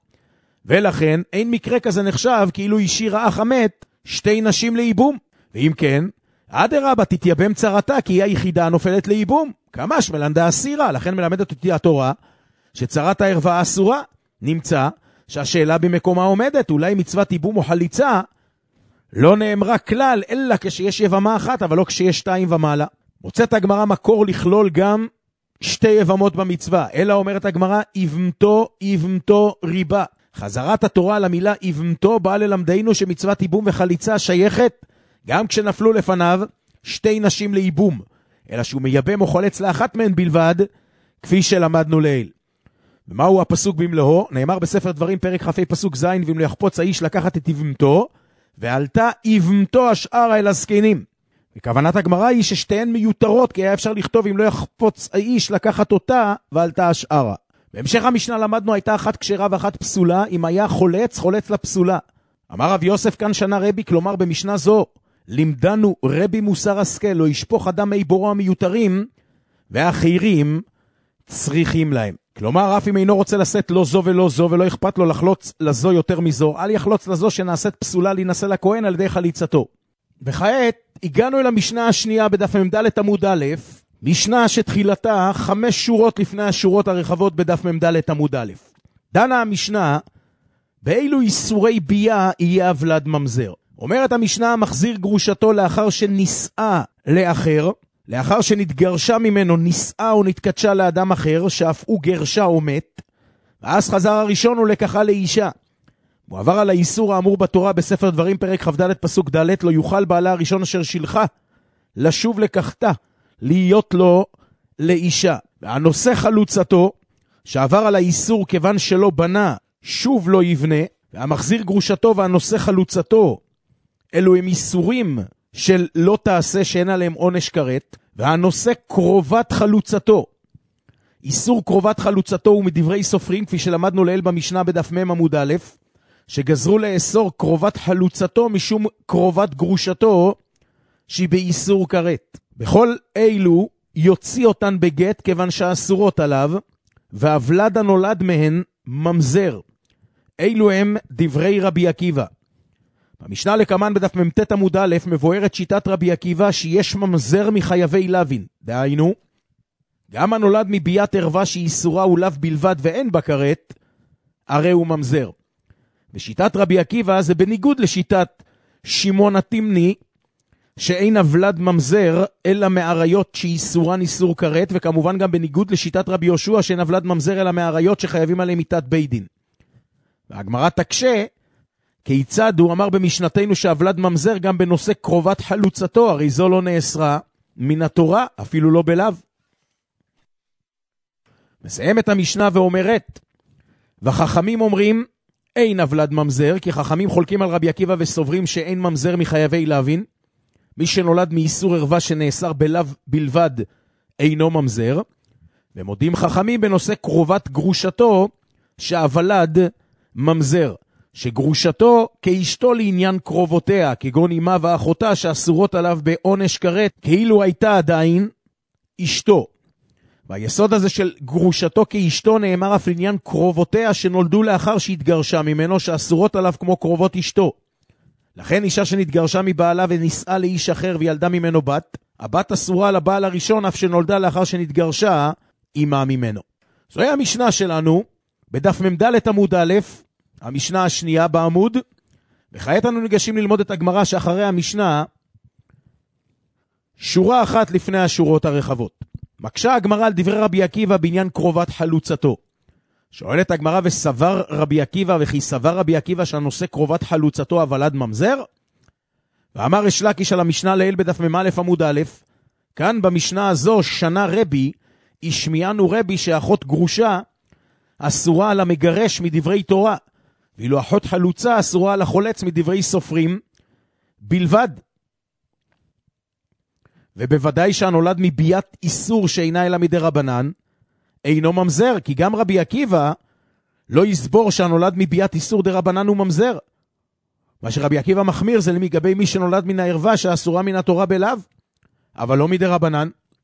ולכן אין מקרה כזה נחשב כאילו השאירה אח המת שתי נשים לייבום. ואם כן, אדרבה תתייבם צרתה, כי היא היחידה הנופלת לייבום. כמש מלנדה אסירה, לכן מלמדת אותי התורה שצרת הערווה אסורה. נמצא שהשאלה במקומה עומדת, אולי מצוות ייבום או חליצה לא נאמרה כלל, אלא כשיש יבמה אחת, אבל לא כשיש שתיים ומעלה. מוצאת הגמרא מקור לכלול גם שתי יבמות במצווה, אלא אומרת הגמרא, יבמתו יבמתו ריבה. חזרת התורה למילה יבמתו באה ללמדנו שמצוות ייבום וחליצה שייכת גם כשנפלו לפניו שתי נשים לייבום, אלא שהוא מייבם או חולץ לאחת מהן בלבד, כפי שלמדנו לעיל. ומהו הפסוק במלואו? נאמר בספר דברים פרק חפי פסוק זין, ואם לא יחפוץ האיש לקחת את יבמתו, ועלתה יבמתו השאר אל הזקנים. וכוונת הגמרא היא ששתיהן מיותרות, כי היה אפשר לכתוב אם לא יחפוץ האיש לקחת אותה, ועלתה השארה. בהמשך המשנה למדנו הייתה אחת כשרה ואחת פסולה, אם היה חולץ, חולץ לפסולה. אמר רב יוסף כאן שנה רבי, כלומר במשנה זו, לימדנו רבי מוסר השכל, לא ישפוך אדם מי בורו המיותרים, והאחרים צריכים להם. כלומר, אף אם אינו רוצה לשאת לא זו ולא זו, ולא אכפת לו לחלוץ לזו יותר מזו, אל יחלוץ לזו שנעשית פסולה להינשא לכהן על ידי חליצתו. וכעת, הגענו אל המשנה השנייה בדף ממדלת עמוד א', משנה שתחילתה חמש שורות לפני השורות הרחבות בדף ממדלת עמוד א'. דנה המשנה, באילו איסורי בייה יהיה אבלד ממזר. אומרת המשנה, מחזיר גרושתו לאחר שנישאה לאחר, לאחר שנתגרשה ממנו, נישאה או נתקדשה לאדם אחר, שאף הוא גרשה או מת, ואז חזר הראשון ולקחה לאישה. הוא עבר על האיסור האמור בתורה בספר דברים פרק כ"ד פסוק ד', לא יוכל בעלה הראשון אשר שילחה לשוב לקחתה, להיות לו לאישה. והנושא חלוצתו, שעבר על האיסור כיוון שלא בנה, שוב לא יבנה, והמחזיר גרושתו והנושא חלוצתו, אלו הם איסורים של לא תעשה שאין עליהם עונש כרת, והנושא קרובת חלוצתו. איסור קרובת חלוצתו הוא מדברי סופרים, כפי שלמדנו לעיל במשנה בדף מ' עמוד א', שגזרו לאסור קרובת חלוצתו משום קרובת גרושתו, שהיא באיסור כרת. בכל אילו יוציא אותן בגט כיוון שהאסורות עליו, והוולד הנולד מהן ממזר. אילו הם דברי רבי עקיבא. במשנה לקמן בדף ממתת עמוד א' מבוארת שיטת רבי עקיבא שיש ממזר מחייבי לוין. דהיינו, גם הנולד מביית ערווה שהיא איסורה הוא לאו בלבד ואין בה כרת, הרי הוא ממזר. בשיטת רבי עקיבא זה בניגוד לשיטת שמעון התימני, שאין הוולד ממזר אלא מעריות שאיסורן איסור כרת, וכמובן גם בניגוד לשיטת רבי יהושע שאין הוולד ממזר אלא מעריות שחייבים עליהם מיתת בית דין. והגמרא תקשה, כיצד הוא אמר במשנתנו שהוולד ממזר גם בנושא קרובת חלוצתו, הרי זו לא נאסרה מן התורה, אפילו לא בלאו. מסיים את המשנה ואומרת, וחכמים אומרים, אין הוולד ממזר, כי חכמים חולקים על רבי עקיבא וסוברים שאין ממזר מחייבי לוין. מי שנולד מאיסור ערווה שנאסר בלאו בלבד אינו ממזר. ומודים חכמים בנושא קרובת גרושתו שהוולד ממזר, שגרושתו כאשתו לעניין קרובותיה, כגון אמה ואחותה שאסורות עליו בעונש כרת, כאילו הייתה עדיין אשתו. והיסוד הזה של גרושתו כאשתו נאמר אף לעניין קרובותיה שנולדו לאחר שהתגרשה ממנו, שאסורות עליו כמו קרובות אשתו. לכן אישה שנתגרשה מבעלה ונישאה לאיש אחר וילדה ממנו בת, הבת אסורה לבעל הראשון אף שנולדה לאחר שנתגרשה אימה ממנו. זוהי המשנה שלנו בדף ממדלת עמוד א', המשנה השנייה בעמוד, וכעת אנו ניגשים ללמוד את הגמרא שאחרי המשנה, שורה אחת לפני השורות הרחבות. מקשה הגמרא על דברי רבי עקיבא בעניין קרובת חלוצתו. שואלת הגמרא, וסבר רבי עקיבא וכי סבר רבי עקיבא שהנושא קרובת חלוצתו הוולד ממזר? ואמר יש לקיש על המשנה לעיל בדף מ"א עמוד א', כאן במשנה הזו שנה רבי, השמיענו רבי שאחות גרושה אסורה על המגרש מדברי תורה, ואילו אחות חלוצה אסורה על החולץ מדברי סופרים בלבד. ובוודאי שהנולד מביית איסור שאינה אלא מדי רבנן, אינו ממזר, כי גם רבי עקיבא לא יסבור שהנולד מביית איסור די רבנן הוא ממזר. מה שרבי עקיבא מחמיר זה לגבי מי שנולד מן הערווה שאסורה מן התורה בלאו, אבל לא מדי רבנן.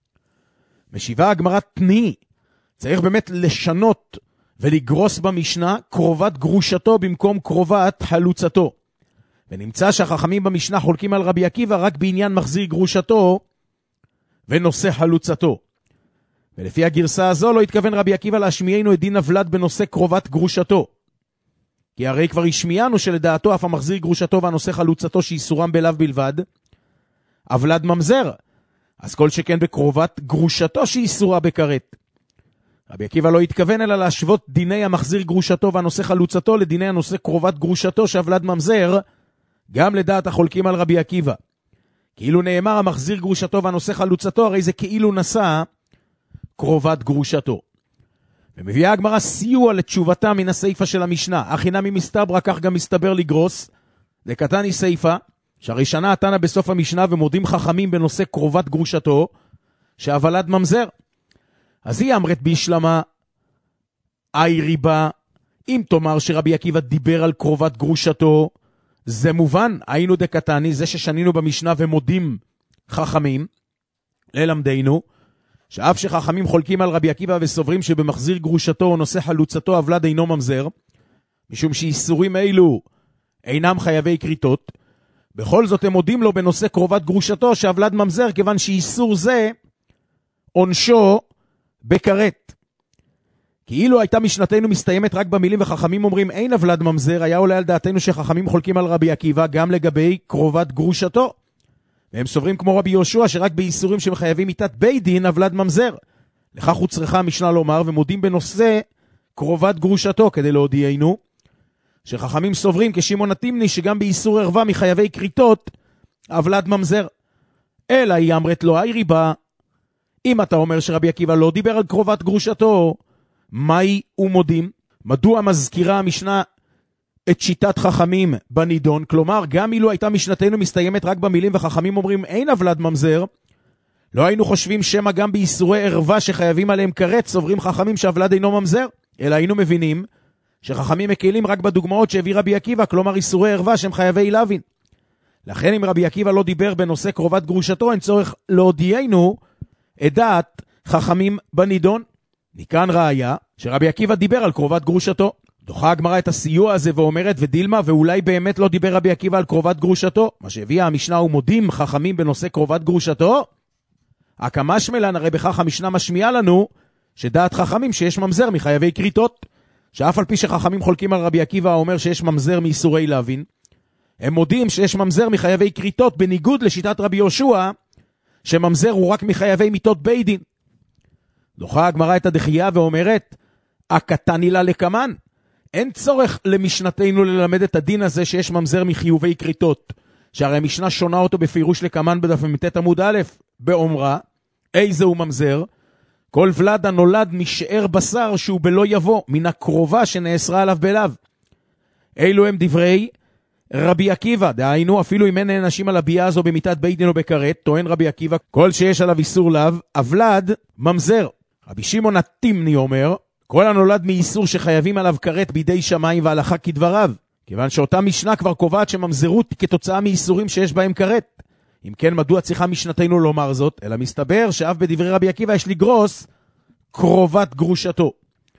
משיבה הגמרא תני, צריך באמת לשנות ולגרוס במשנה קרובת גרושתו במקום קרובת חלוצתו. ונמצא שהחכמים במשנה חולקים על רבי עקיבא רק בעניין מחזיר גרושתו ונושא חלוצתו. ולפי הגרסה הזו לא התכוון רבי עקיבא להשמיענו את דין הוולד בנושא קרובת גרושתו. כי הרי כבר השמיענו שלדעתו אף המחזיר גרושתו והנושא חלוצתו שאיסורם בלאו בלבד, הוולד ממזר. אז כל שכן בקרובת גרושתו שאיסורה בכרת. רבי עקיבא לא התכוון אלא להשוות דיני המחזיר גרושתו והנושא חלוצתו לדיני הנושא קרובת גרושתו שהוולד ממזר, גם לדעת החולקים על רבי עקיבא. כאילו נאמר המחזיר גרושתו והנושא חלוצתו, הרי זה כאילו נשא קרובת גרושתו. ומביאה הגמרא סיוע לתשובתה מן הסעיפה של המשנה. הכינה ממסתברא, כך גם מסתבר לגרוס. זה קטני סעיפה, שהראשונה התנה בסוף המשנה ומודים חכמים בנושא קרובת גרושתו, שהוולד ממזר. אז היא אמרת בישלמה, אי ריבה, אם תאמר שרבי עקיבא דיבר על קרובת גרושתו, זה מובן, היינו דקטני, זה ששנינו במשנה ומודים חכמים, ללמדנו, שאף שחכמים חולקים על רבי עקיבא וסוברים שבמחזיר גרושתו או נושא חלוצתו הוולד אינו ממזר, משום שאיסורים אלו אינם חייבי כריתות, בכל זאת הם מודים לו בנושא קרובת גרושתו שהוולד ממזר, כיוון שאיסור זה עונשו בכרת. כאילו הייתה משנתנו מסתיימת רק במילים וחכמים אומרים אין הוולד ממזר, היה עולה על דעתנו שחכמים חולקים על רבי עקיבא גם לגבי קרובת גרושתו. והם סוברים כמו רבי יהושע שרק באיסורים שמחייבים מיתת בית דין הוולד ממזר. לכך הוא צריכה המשנה לומר, ומודים בנושא קרובת גרושתו כדי להודיענו שחכמים סוברים כשמעון התימני שגם באיסור ערווה מחייבי כריתות הוולד ממזר. אלא היא אמרת לו, אי ריבה, אם אתה אומר שרבי עקיבא לא דיבר על קרובת גרושתו, מהי ומודים? מדוע מזכירה המשנה את שיטת חכמים בנידון? כלומר, גם אילו הייתה משנתנו מסתיימת רק במילים וחכמים אומרים אין הוולד ממזר, לא היינו חושבים שמה גם באיסורי ערווה שחייבים עליהם כרת סוברים חכמים שהוולד אינו ממזר, אלא היינו מבינים שחכמים מקלים רק בדוגמאות שהביא רבי עקיבא, כלומר איסורי ערווה שהם חייבי לוין. לכן אם רבי עקיבא לא דיבר בנושא קרובת גרושתו, אין צורך להודיענו את דעת חכמים בנידון. מכאן ראיה שרבי עקיבא דיבר על קרובת גרושתו. דוחה הגמרא את הסיוע הזה ואומרת, ודילמה, ואולי באמת לא דיבר רבי עקיבא על קרובת גרושתו, מה שהביאה המשנה ומודים חכמים בנושא קרובת גרושתו. הקמשמלן, הרי בכך המשנה משמיעה לנו שדעת חכמים שיש ממזר מחייבי קריטות, שאף על פי שחכמים חולקים על רבי עקיבא אומר שיש ממזר מאיסורי להבין, הם מודים שיש ממזר מחייבי קריטות, בניגוד לשיטת רבי יהושע שממזר הוא רק מחייבי מיתות בית דין. דוחה הגמרא את הדחייה ואומרת, הקטני לה לקמן, אין צורך למשנתנו ללמד את הדין הזה שיש ממזר מחיובי קריטות, שהרי המשנה שונה אותו בפירוש לקמן בדף מ"ט עמוד א', באומרה, איזה הוא ממזר? כל ולד הנולד משאר בשר שהוא בלא יבוא, מן הקרובה שנאסרה עליו בלאו. אילו הם דברי רבי עקיבא, דהיינו אפילו אם אין נענשים על הביאה הזו במיתת בית דין או בכרת, טוען רבי עקיבא, כל שיש עליו איסור לאו, הוולד ממזר. רבי שמעון התימני אומר, כל הנולד מאיסור שחייבים עליו כרת בידי שמיים והלכה כדבריו, כיוון שאותה משנה כבר קובעת שממזרות כתוצאה מאיסורים שיש בהם כרת. אם כן, מדוע צריכה משנתנו לומר זאת? אלא מסתבר שאף בדברי רבי עקיבא יש לגרוס קרובת גרושתו.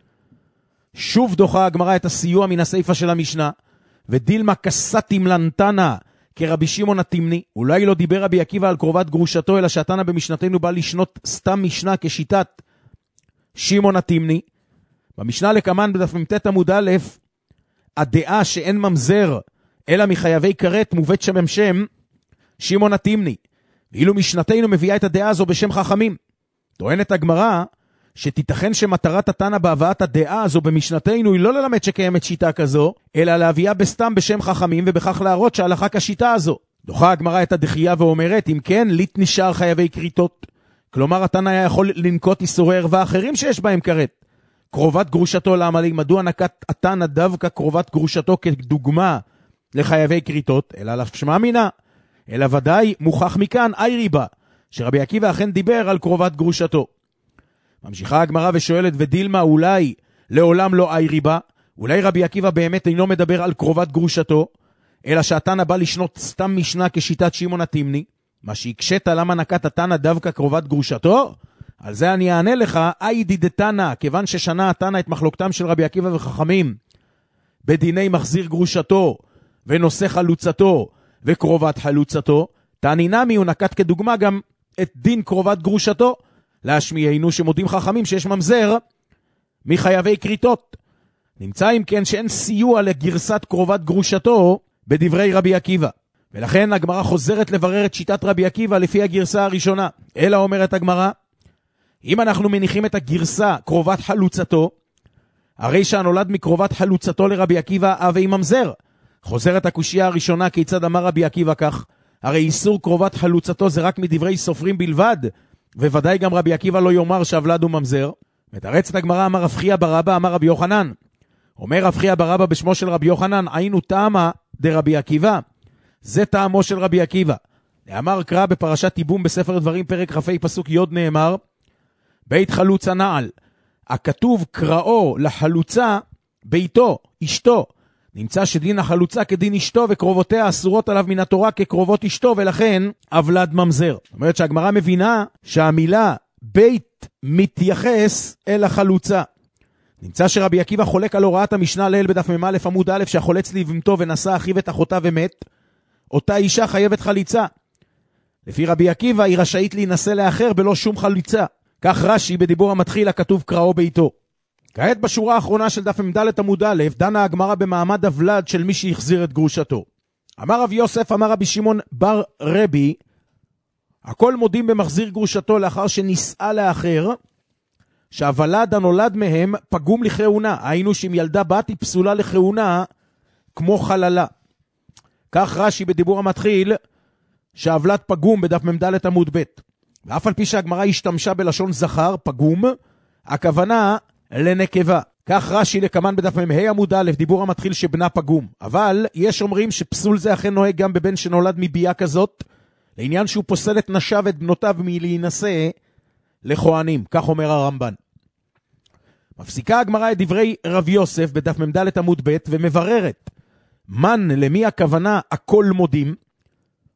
שוב דוחה הגמרא את הסיוע מן הסיפה של המשנה, ודילמה כסתים לנתנה כרבי שמעון התימני. אולי לא דיבר רבי עקיבא על קרובת גרושתו, אלא שהתנא במשנתנו בא לשנות סתם משנה כשיטת שמעון התימני. במשנה לקמן בדף מ"ט עמוד א', הדעה שאין ממזר אלא מחייבי כרת מובאת שם שם שמעון התימני, ואילו משנתנו מביאה את הדעה הזו בשם חכמים. טוענת הגמרא שתיתכן שמטרת התנא בהבאת הדעה הזו במשנתנו היא לא ללמד שקיימת שיטה כזו, אלא להביאה בסתם בשם חכמים, ובכך להראות שההלכה כשיטה הזו. דוחה הגמרא את הדחייה ואומרת, אם כן, ליט נשאר חייבי קריטות. כלומר, התנא היה יכול לנקוט איסורי ערווה אחרים שיש בהם כרת. קרובת גרושתו לעמלי, מדוע נקט התנא דווקא קרובת גרושתו כדוגמה לחייבי קריטות? אלא לשמה מינה. אלא ודאי מוכח מכאן איירי בה, שרבי עקיבא אכן דיבר על קרובת גרושתו. ממשיכה הגמרא ושואלת, ודילמה, אולי לעולם לא איירי בה? אולי רבי עקיבא באמת אינו מדבר על קרובת גרושתו, אלא שהתנא בא לשנות סתם משנה כשיטת שמעון התימני? מה שהקשת למה נקט התנא דווקא קרובת גרושתו? על זה אני אענה לך, איידי דתנא, כיוון ששנה התנא את מחלוקתם של רבי עקיבא וחכמים בדיני מחזיר גרושתו ונושא חלוצתו וקרובת חלוצתו, תעני נמי הוא נקט כדוגמה גם את דין קרובת גרושתו, להשמיענו שמודים חכמים שיש ממזר מחייבי קריטות. נמצא אם כן שאין סיוע לגרסת קרובת גרושתו בדברי רבי עקיבא, ולכן הגמרא חוזרת לברר את שיטת רבי עקיבא לפי הגרסה הראשונה. אלא אומרת הגמרא, אם אנחנו מניחים את הגרסה קרובת חלוצתו, הרי שהנולד מקרובת חלוצתו לרבי עקיבא אבי ממזר. חוזרת הקושיה הראשונה, כיצד אמר רבי עקיבא כך? הרי איסור קרובת חלוצתו זה רק מדברי סופרים בלבד, וודאי גם רבי עקיבא לא יאמר שהוולד הוא ממזר. מתרצת הגמרא, אמר רב חייא בר אבא אמר רבי יוחנן. אומר רב חייא בר אבא בשמו של רבי יוחנן, היינו טעמה דרבי עקיבא, זה טעמו של רבי עקיבא. אמר קרא בפרשת תיבום בספר דברים פרק כ"ה פסוק י' נאמר, בית חלוצה נעל, הכתוב קראו לחלוצה ביתו, אשתו. נמצא שדין החלוצה כדין אשתו, וקרובותיה אסורות עליו מן התורה כקרובות אשתו, ולכן אבלד ממזר. זאת אומרת שהגמרא מבינה שהמילה בית מתייחס אל החלוצה. נמצא שרבי עקיבא חולק על הוראת המשנה לעיל בדף מ"א עמוד א', שהחולץ לבהמתו ונשא אחיו את אחותה ומת, אותה אישה חייבת חליצה. לפי רבי עקיבא היא רשאית להינשא לאחר בלא שום חליצה. כך רש"י בדיבור המתחיל הכתוב קראו ביתו. כעת בשורה האחרונה של דף מ"ד עמוד א', דנה הגמרא במעמד הוולד של מי שהחזיר את גרושתו. אמר רב יוסף, אמר רבי שמעון בר רבי, הכל מודים במחזיר גרושתו לאחר שנישאה לאחר, שהוולד הנולד מהם פגום לכהונה, היינו שאם ילדה בת היא פסולה לכהונה כמו חללה. כך רש"י בדיבור המתחיל שהוולד פגום בדף מ"ד עמוד ב'. ואף על פי שהגמרא השתמשה בלשון זכר, פגום, הכוונה לנקבה. כך רש"י לקמן בדף מ"ה עמוד א', דיבור המתחיל שבנה פגום. אבל יש אומרים שפסול זה אכן נוהג גם בבן שנולד מביאה כזאת, לעניין שהוא פוסל את נשיו ואת בנותיו מלהינשא לכהנים. כך אומר הרמב"ן. מפסיקה הגמרא את דברי רב יוסף בדף מ"ד עמוד ב' ומבררת מן למי הכוונה הכל מודים.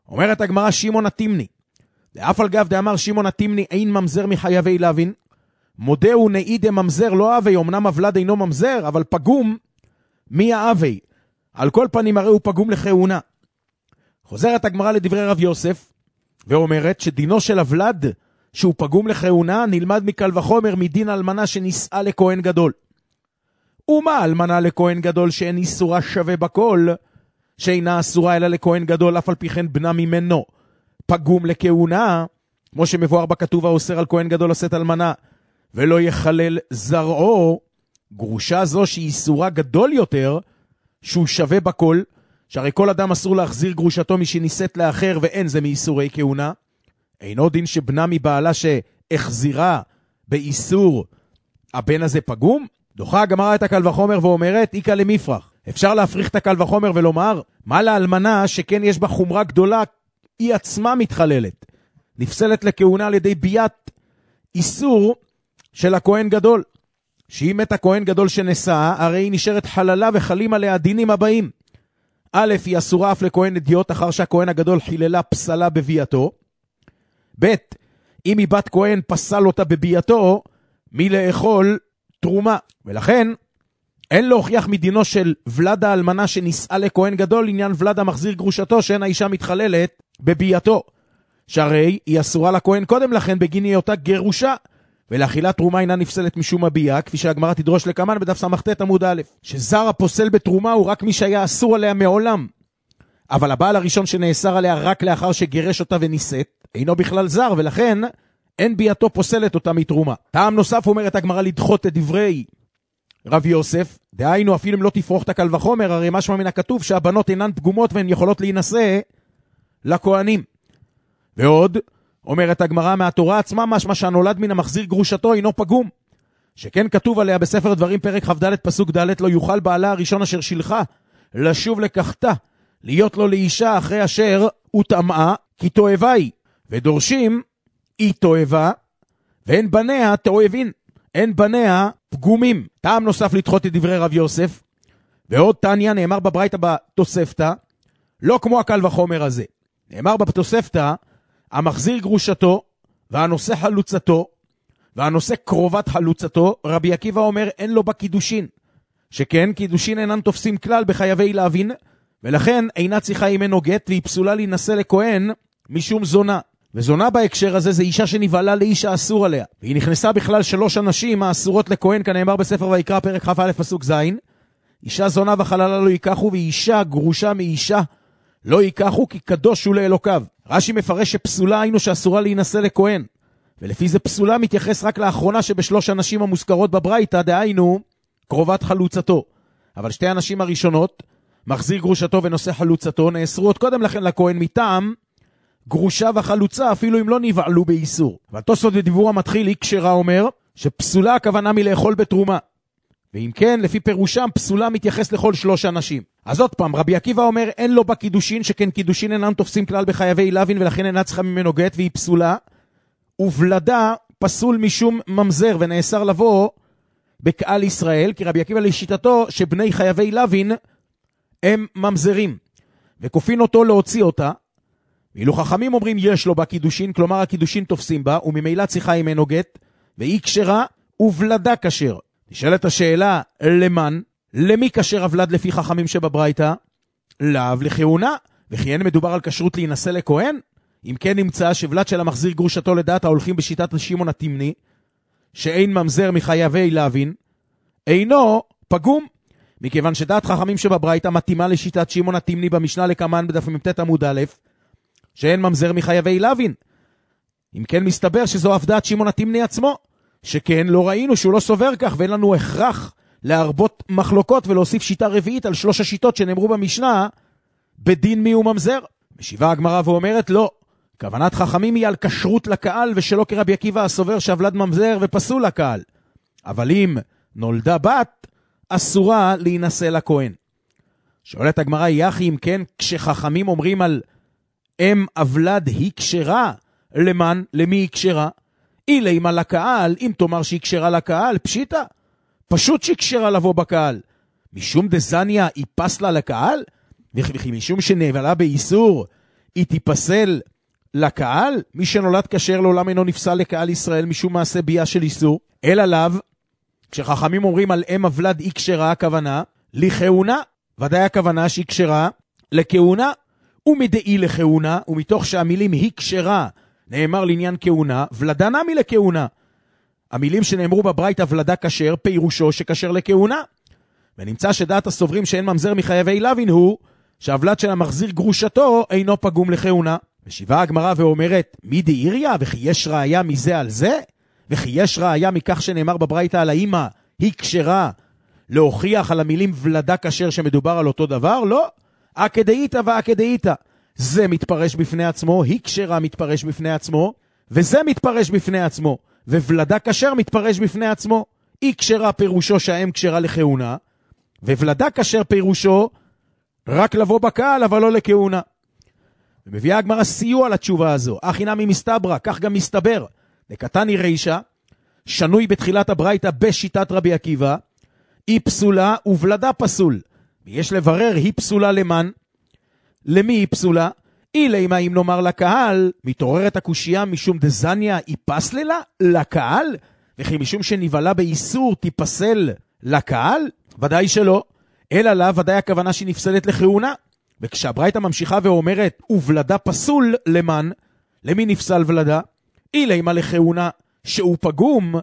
אומרת הגמרא שמעון התימני, ואף על גב דאמר שמעון התימני אין ממזר מחייבי להבין, מודה הוא נעיד ממזר לא אבי, אמנם אבלד אינו ממזר, אבל פגום מי האבי, על כל פנים הרי הוא פגום לכהונה. חוזרת הגמרא לדברי רב יוסף, ואומרת שדינו של אבלד שהוא פגום לכהונה נלמד מקל וחומר מדין אלמנה שנישאה לכהן גדול. ומה אלמנה לכהן גדול שאין איסורה שווה בכל, שאינה אסורה אלא לכהן גדול אף על פי כן בנה ממנו פגום לכהונה, כמו שמבואר בכתוב האוסר על כהן גדול לשאת אלמנה ולא יחלל זרעו, גרושה זו שהיא איסורה גדול יותר, שהוא שווה בכל, שהרי כל אדם אסור להחזיר גרושתו משנישאת לאחר ואין זה מאיסורי כהונה, אינו דין שבנה מבעלה שהחזירה באיסור הבן הזה פגום. דוחה הגמרא את הקל וחומר ואומרת איקה למפרח, אפשר להפריך את הקל וחומר ולומר מה לאלמנה שכן יש בה חומרה גדולה, היא עצמה מתחללת, נפסלת לכהונה על ידי ביית איסור של הכהן גדול, שאם את הכהן גדול שנשאה הרי היא נשארת חללה וחלים עליה הדינים הבאים. א', היא אסורה אף לכהן אדיוט אחר שהכהן הגדול חיללה פסלה בבייתו. ב', אם היא בת כהן פסל אותה בבייתו מלאכול תרומה, ולכן אין להוכיח מדינו של ולד האלמנה שנישאה לכהן גדול עניין ולד המחזיר גרושתו שאין האישה מתחללת בבייתו, שהרי היא אסורה לכהן קודם לכן בגין היותה גרושה, ולאכילת תרומה אינה נפסלת משום הבייה, כפי שהגמרא תדרוש לקמן בדף סמכת עמוד א', שזר הפוסל בתרומה הוא רק מי שהיה אסור עליה מעולם, אבל הבעל הראשון שנאסר עליה רק לאחר שגירש אותה ונישאת אינו בכלל זר, ולכן אין בייתו פוסלת אותה מתרומה. טעם נוסף אומרת הגמרא לדחות את דברי רב יוסף, דהיינו אפילו אם לא תפרוך את הקל וחומר, הרי משמע מן הכתוב שהבנות אינן פגומות והן יכולות להינשא לכהנים. ועוד אומרת הגמרא מהתורה עצמה משמע שהנולד מן המחזיר גרושתו אינו פגום, שכן כתוב עליה בספר דברים פרק כ"ד פסוק ד' לא יוכל בעלה הראשון אשר שילחה לשוב לקחתה להיות לו לאישה אחרי אשר הוא טמאה כי תועבה היא, ודורשים היא תועבה ואין בניה תועבין, אין בניה פגומים. טעם נוסף לדחות את דברי רב יוסף, ועוד תניא נאמר בברייתא בתוספתא לא כמו הקל וחומר הזה, נאמר בתוספתא המחזיר גרושתו והנושא חלוצתו והנושא קרובת חלוצתו, רבי עקיבא אומר אין לו בקידושין, שכן קידושין אינן תופסים כלל בחייבי להבין, ולכן אינה צריכה ממנו גט והיא פסולה להינשא לכהן משום זונה. וזונה בהקשר הזה זה אישה שנבעלה לאיש האסור עליה, והיא נכנסה בכלל שלוש אנשים האסורות לכהן, כנאמר בספר ויקרא פרק כ"א פסוק ז', אישה זונה וחללה לא ייקחו, ואישה גרושה מאישה לא ייקחו כי קדוש הוא לאלוקיו. רש"י מפרש שפסולה היינו שאסורה להינשא לכהן, ולפי זה פסולה מתייחס רק לאחרונה שבשלוש הנשים המוזכרות בברייתא, דהיינו קרובת חלוצתו. אבל שתי הנשים הראשונות, מחזיר גרושתו ונושא חלוצתו, נאסרו עוד קודם לכן לכהן מטעם גרושה וחלוצה, אפילו אם לא נבעלו באיסור. והתוספות בדיבור המתחיל היא כשרה אומר שפסולה הכוונה מלאכול בתרומה, ואם כן לפי פירושם פסולה מתייחס לכל שלוש אנשים. אז עוד פעם רבי עקיבא אומר אין לו בקידושין, שכן קידושין אינם תופסים כלל בחייבי להבין ולכן אינה צריכה ממנו גט והיא פסולה, ובלדה פסול משום ממזר ונאסר לבוא בקהל ישראל, כי רבי עקיבא לשיטתו שבני חייבי להבין הם ממזרים וכופין אותו להוציא אותה, ואילו חכמים אומרים יש לו בקידושין, כלומר הקידושין תופסים בה וממילא צריכה ממנו גט והיא כשרה ובלדה כשר. נשאלת השאלה למן, למי כשר הוולד לפי חכמים שבברייתא? לאו לכהונה, וכי אין מדובר על כשרות להינשא לכהן? אם כן נמצא שבלד של המחזיר גרושתו לדעת ההולכים בשיטת שמעון התימני, שאין ממזר מחייבי להבין, אינו פגום, מכיוון שדעת חכמים שבברייתא מתאימה לשיטת שמעון התימני במשנה לקמן בדף מ"ט עמוד א', שאין ממזר מחייבי להבין. אם כן מסתבר שזו אף דעת שמעון התימני עצמו, שכן לא ראינו שהוא לא סובר כך, ואין לנו הכרח להרבות מחלוקות ולהוסיף שיטה רביעית על שלוש השיטות שנאמרו במשנה בדין מי הוא ממזר. משיבה הגמרא ואומרת לא, כוונת חכמים היא על כשרות לקהל, ושלא כרבי עקיבא הסובר שהוולד ממזר ופסול לקהל, אבל אם נולדה בת אסורה להינשא לכהן. שואלת הגמרא יחי אם כן כשחכמים אומרים על אם הוולד היא כשרה, למן למי היא כשרה? אילי מה לקהל, אם תאמר שהיא כשרה לקהל, פשיטה, פשוט שהיא כשרה לבוא בקהל. משום דזניה היא פסלה לקהל, וכי משום שנבלה באיסור היא תיפסל לקהל? מי שנולד כשר לעולם אינו נפסל לקהל ישראל משום מעשה בייה של איסור, אלא לאו. כשחכמים אומרים על אם הוולד היא כשרה, הכוונה לכהונה, ודאי הכוונה שהיא כשרה לכהונה, ומדעי לכהונה, ומתוך שהמילים היא כשרה נאמר לעניין כהונה, ולדה נמי לכהונה. המילים שנאמרו בברייתא ולדה כשר, פירושו שכשר לכהונה. ונמצא שדעת הסוברים שאין ממזר מחייבי לוין הוא שהוולד של המחזיר גרושתו אינו פגום לכהונה. ושיבה הגמרא ואומרת, מי דאיריה? וכי יש ראיה מזה על זה? וכי יש ראיה מכך שנאמר בברייתא על האמא היא כשרה להוכיח על המילים ולדה כשר שמדובר על אותו דבר? לא. אקדאיתא ואקדאיתא. זה מתפרש בפני עצמו, היא כשרה מתפרש בפני עצמו, וזה מתפרש בפני עצמו, וולדה כשר מתפרש בפני עצמו. היא כשרה פירושו שהאם כשרה לכהונה, וולדה כשר פירושו רק לבוא בקהל אבל לא לכהונה. ומביאה הגמרא סיוע לתשובה הזו, הכי נמי מסתברא, כך גם מסתבר. דקתני רישא, שנוי בתחילת הברייתא בשיטת רבי עקיבא, היא פסולה וולדה פסול. ויש לברר היא פסולה למן. למי היא פסולה? אילי אם נאמר לקהל, מתעוררת הקושייה משום דזניה היא פסללה לקהל, וכי משום שנבלה באיסור תיפסל לקהל? ודאי שלא. אלא לה ודאי הכוונה שהיא נפסלת לכהונה. וכשהברייתא ממשיכה ואומרת וולדה פסול למן, למי נפסל ולדה? אילי מה לכהונה שהוא פגום,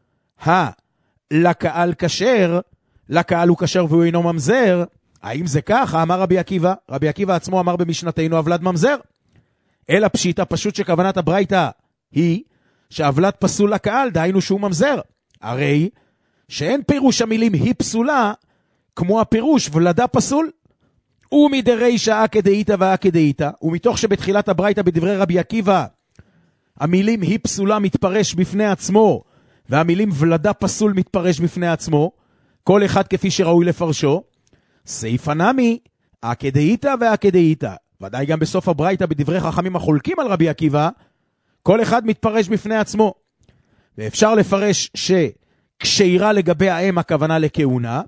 ה לקהל כשר, לקהל הוא כשר והוא אינו ממזר. האם זה ככה? אמר רבי עקיבא. רבי עקיבא עצמו אמר במשנתנו הוולד ממזר. אלא פשיטה פשוט שכוונת הברייתא היא שהוולד פסול לקהל, דהיינו שהוא ממזר. הרי שאין פירוש המילים היא פסולה כמו הפירוש ולדה פסול. ומדרישא אקדאיתא ואקדאיתא, ומתוך שבתחילת הברייתא בדברי רבי עקיבא המילים היא פסולה מתפרש בפני עצמו, והמילים ולדה פסול מתפרש בפני עצמו, כל אחד כפי שראוי לפרשו. סייפא נמי אקדאיתא ואקדאיתא, ודאי גם בסוף הברייתא בדברי חכמים החולקים על רבי עקיבא, כל אחד מתפרש בפני עצמו. ואפשר לפרש שכשירה לגבי האם הכוונה לכהונה,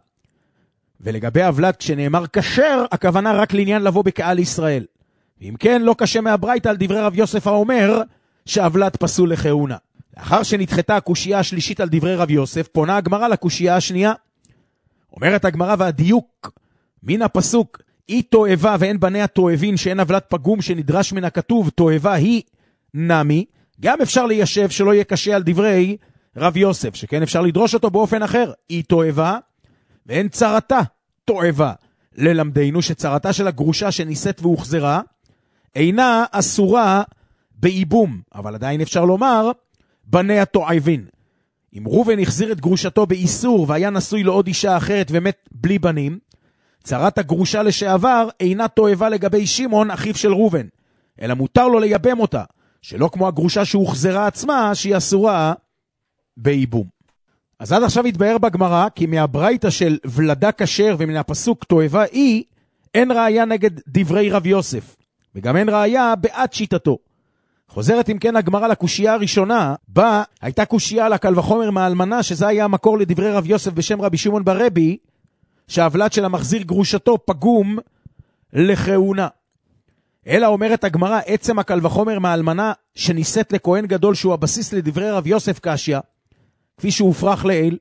ולגבי הוולד כשנאמר כשר הכוונה רק לעניין לבוא בקהל ישראל. ואם כן לא קשה מהברייתא על דברי רב יוסף האומר שהוולד פסול לכהונה. לאחר שנדחתה הקושייה השלישית על דברי רב יוסף, פונה הגמרא לקושייה השנייה. אומרת הגמרא והדיוק מן הפסוק היא תועבה ואין בניה תועבין שאין הוולד פגום שנדרש מן הכתוב תועבה היא נמי, גם אפשר ליישב שלא יהיה קשה על דברי רב יוסף, שכן אפשר לדרוש אותו באופן אחר. היא תועבה ואין צרתה תועבה, ללמדנו שצרתה של הגרושה שניסית והוחזרה אינה אסורה באיבום, אבל עדיין אפשר לומר בניה תועבין. אם ראובן החזיר את גרושתו באיסור והיה נשוי לעוד אישה אחרת ומת בלי בנים, צרת הגרושה לשעבר אינה תועבה לגבי שמעון אחיו של ראובן, אלא מותר לו לייבם אותה, שלא כמו הגרושה שהוחזרה עצמה שהיא אסורה באיבום. אז עד עכשיו התבהר בגמרא כי מהברייתא של ולדה כשר ומן הפסוק תועבה היא אין ראיה נגד דברי רב יוסף, וגם אין ראיה בעד שיטתו. חוזרת אם כן הגמרא לקושייה הראשונה, בה הייתה קושייה על הקל וחומר מהאלמנה, שזה היה המקור לדברי רב יוסף בשם רבי שמעון בר רבי, שהוולד של המחזיר גרושתו פגום לכהונה. אלא אומרת הגמרא, עצם הקל וחומר מהאלמנה שניסית לכהן גדול שהוא הבסיס לדברי רב יוסף קשיא, כפי שהוא הופרח לעיל.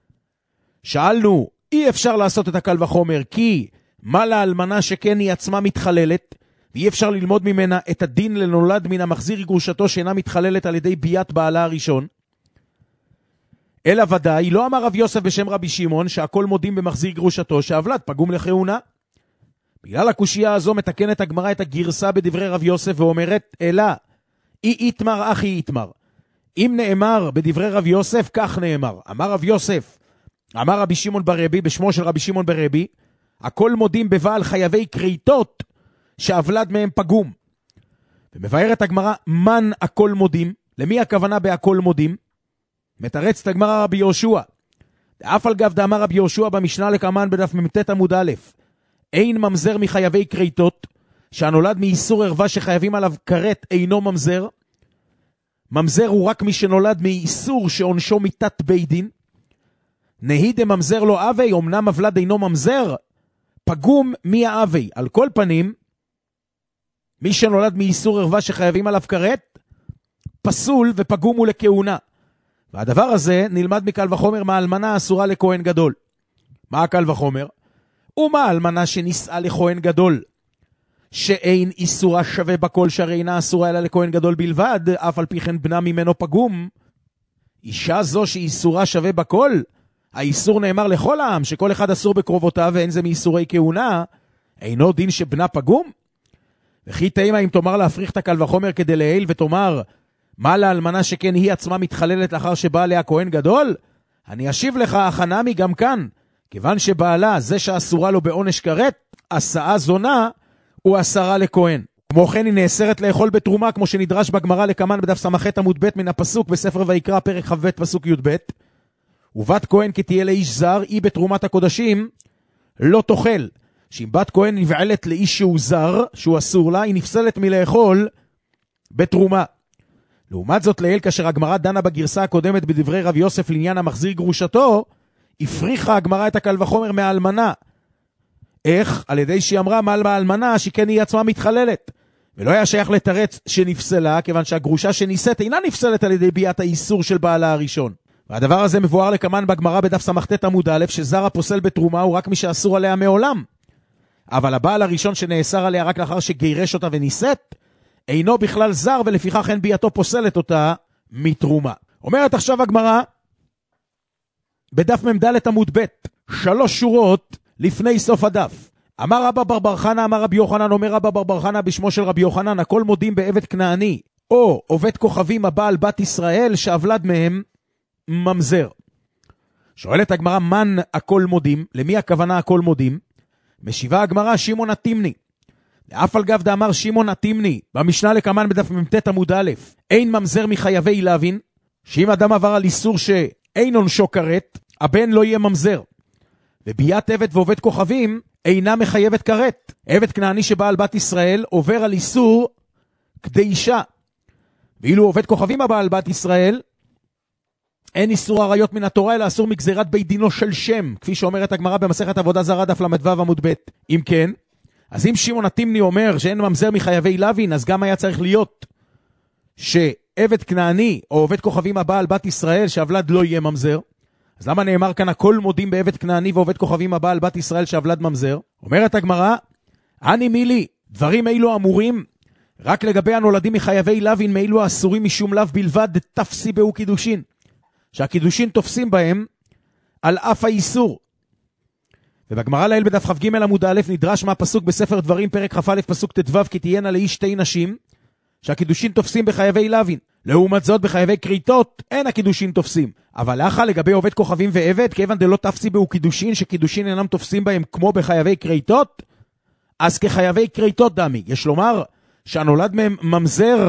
שאלנו, אי אפשר לעשות את הקל וחומר, כי מה לאלמנה שכן היא עצמה מתחללת, ואי אפשר ללמוד ממנה את הדין לנולד מן המחזיר גרושתו שאינה מתחללת על ידי ביית בעלה הראשון. אלא ודאי, לא אמר רב יוסף בשם רבי שמעון שהכל מודים במחזיר גרושתו שהוולד פגום לכהונה. בגלל הקושייה הזו מתקנת הגמרא את הגרסה בדברי רב יוסף ואומרת, אלא, אי איתמר אחי איתמר. אם נאמר בדברי רב יוסף, כך נאמר. אמר רב יוסף, אמר רבי שמעון בר רבי, בשמו של רבי שמעון בר רבי, הכל מודים בבעל חייבי קריטות שהוולד מהם פגום. ומבארת הגמרא, מן הכל מודים? למי הכוונה בהכל מודים? מתרץ את הגמרא רבי יהושע. אף על גב דאמר רבי יהושע במשנה לקמן בדף ממתת עמוד א', אין ממזר מחייבי קריטות, שהנולד מאיסור ערווה שחייבים עליו כרת אינו ממזר. ממזר הוא רק מי שנולד מאיסור שעונשו מיתת בית דין. נהי דממזר לא אבי, אמנם הוולד אינו ממזר, פגום מי האבי. על כל פנים, מי שנולד מאיסור ערווה שחייבים עליו כרת, פסול ופגום הוא לכהונה. והדבר הזה נלמד מקל וחומר מהאלמנה אסורה לכהן גדול. מה הקל וחומר? ומה האלמנה שנישאה לכהן גדול, שאין איסורה שווה בכל שהרי אינה אסורה אלא לכהן גדול בלבד, אף על פי כן בנה ממנו פגום. אישה זו שאיסורה שווה בכל, האיסור נאמר לכל העם, שכל אחד אסור בקרובותיו ואין זה מאיסורי כהונה, אינו דין שבנה פגום? וכי תאימה אם תאמר להפריך את הקל וחומר כדי להיל ותאמר, מה לאלמנה שכן היא עצמה מתחללת לאחר שבא עליה כהן גדול? אני אשיב לך החנמי גם כאן, כיוון שבעלה זה שאסורה לו בעונש כרת, עשאה זונה הוא עשרה לכהן. כמו כן היא נאסרת לאכול בתרומה, כמו שנדרש בגמרא לקמן בדף סמכת עמוד ב' מן הפסוק בספר ויקרא פרק ח' פסוק י' ב', ובת כהן כי תהיה לאיש זר, היא בתרומת הקודשים לא תאכל. שאם בת כהן נבעלת לאיש שהוא זר, שהוא אסור לה, היא נפסלת מלאכול בתרומה. לעומת זאת לעיל, כאשר הגמרא דנה בגרסה הקודמת בדברי רב יוסף לעניין המחזיר גרושתו, הפריחה הגמרא את הקל וחומר מהאלמנה. איך? על ידי שהיא אמרה מעל מהאלמנה שכן היא עצמה מתחללת. ולא היה שייך לתרץ שנפסלה, כיוון שהגרושה שנישאת אינה נפסלת על ידי ביאת האיסור של בעלה הראשון. והדבר הזה מבואר לקמן בגמרא בדף סמכת עמוד א', שזר הפוסל בתרומה הוא רק מי שאסור עליה מעולם. אבל הבעל הראשון שנאסר עליה רק לאחר שגירש אותה ונישאת, אינו בכלל זר, ולפיכך אין ביאתו פוסלת אותה מתרומה. אומרת עכשיו הגמרא בדף ממדלת עמוד ב', שלוש שורות לפני סוף הדף. אמר רבא בר בר חנא, אמר רבי יוחנן, אומר רבא בר בר חנא בשמו של רבי יוחנן, הכל מודים בעבד כנעני או עובד כוכבים הבעל בת ישראל שהוולד מהם ממזר. שואלת הגמרא, מן הכל מודים? למי הכוונה הכל מודים? משיבה הגמרא, שמעון התימני. לאף על גב דאמר שמעון התימני במשנה לקמן בדף מ"ט עמוד א', אין ממזר מחייבי להבין, שאם אדם עבר על איסור שאין עונשו כרת, הבן לא יהיה ממזר. וביאת עבד ועובד כוכבים אינה מחייבת כרת. עבד כנעני שבעל בת ישראל עובר על איסור כדי אישה, ואילו עובד כוכבים הבעל בת ישראל אין איסור עריות מן התורה, אלא אסור מגזירת בית דינו של שם, כפי שאומרת הגמרא במסכת עבודה זרה דף למדו עמוד ב'. אם כן, אז אם שמעון התימני אומר שאין ממזר מחייבי להבין, אז גם היה צריך להיות שעבד כנעני או עובד כוכבים הבעל בת ישראל שהוולד לא יהיה ממזר. אז למה נאמר כאן הכל מודים בעבד כנעני ועובד כוכבים הבעל בת ישראל שהוולד ממזר? אומרת הגמרא, אני מילי, דברים אילו אמורים רק לגבי הנולדים מחייבי להבין, מאילו האסורים משום לאו בלבד, תפסי בהו קידושין, שהקידושין תופסים בהם על אף האיסור. ובגמרא לעיל בדף כ"ג עמוד א' נדרש מהפסוק בספר דברים פרק כ"א פסוק ט"ו, כי תהיינה לאיש שתי נשים, שהקידושין תופסים בחייבי להבין. לעומת זאת בחייבי כריתות אין הקידושין תופסים. אבל לאחר לגבי עובד כוכבים ועבד, כיוון דלא תפסי בהו קידושין, שקידושין אינם תופסים בהם כמו בחייבי כריתות, אז כחייבי כריתות דמי. יש לומר שהנולד מהם ממזר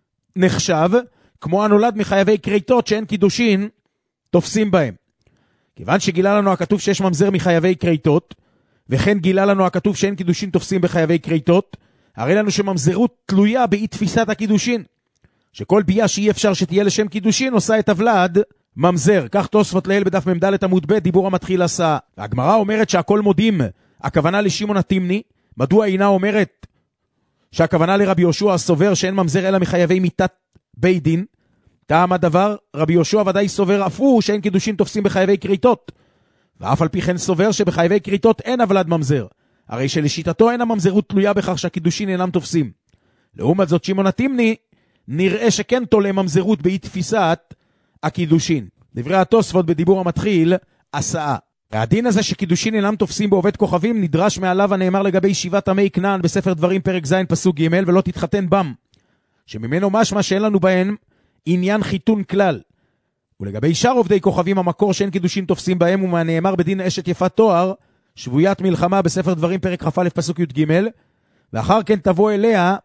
נחשב כמו הנולד מחייבי כריתות שאין קידושין תופסים בהם. כיוון שגילה לנו הכתוב שיש ממזר מחייבי כריתות, וכן גילה לנו הכתוב שאין קידושין תופסים בחייבי כריתות, הרי לנו שממזרות תלויה באי תפיסת הקידושין, שכל בייה שאי אפשר שתהיה לשם קידושין עושה את הוולד ממזר. כך תוספות לעיל בדף ממדלת עמוד ב', דיבור המתחיל עשה. והגמרא אומרת שהכל מודים, הכוונה לשמעון התימני. מדוע אינה אומרת שהכוונה לרבי יהושע הסובר שאין ממזר אלא מחייבי מיתת בית דין? טעם הדבר, רבי יהושע ודאי סובר אף הוא שאין קידושין תופסים בחייבי כריתות, ואף על פי כן סובר שבחייבי כריתות אין הוולד ממזר, הרי שלשיטתו אין הממזרות תלויה בכך שהקידושין אינם תופסים. לעומת זאת שמעון התימני נראה שכן תולה ממזרות באי תפיסת הקידושין. דברי התוספות בדיבור המתחיל עשאה. והדין הזה שקידושין אינם תופסים בעובד כוכבים נדרש מעליו הנאמר לגבי שבעת עמי כנען בספר דברים פרק ז' פסוק ג', ולא תתחתן בם, שממנו משמע שאין לנו בהם עניין חיתון כלל. ולגבי שאר עובדי כוכבים המקור שאין קידושין תופסים בהם הוא מהנאמר בדין אשת יפת תואר שבוית מלחמה בספר דברים פרק כ"א פסוק י"ג, ואחר כן תבוא אליה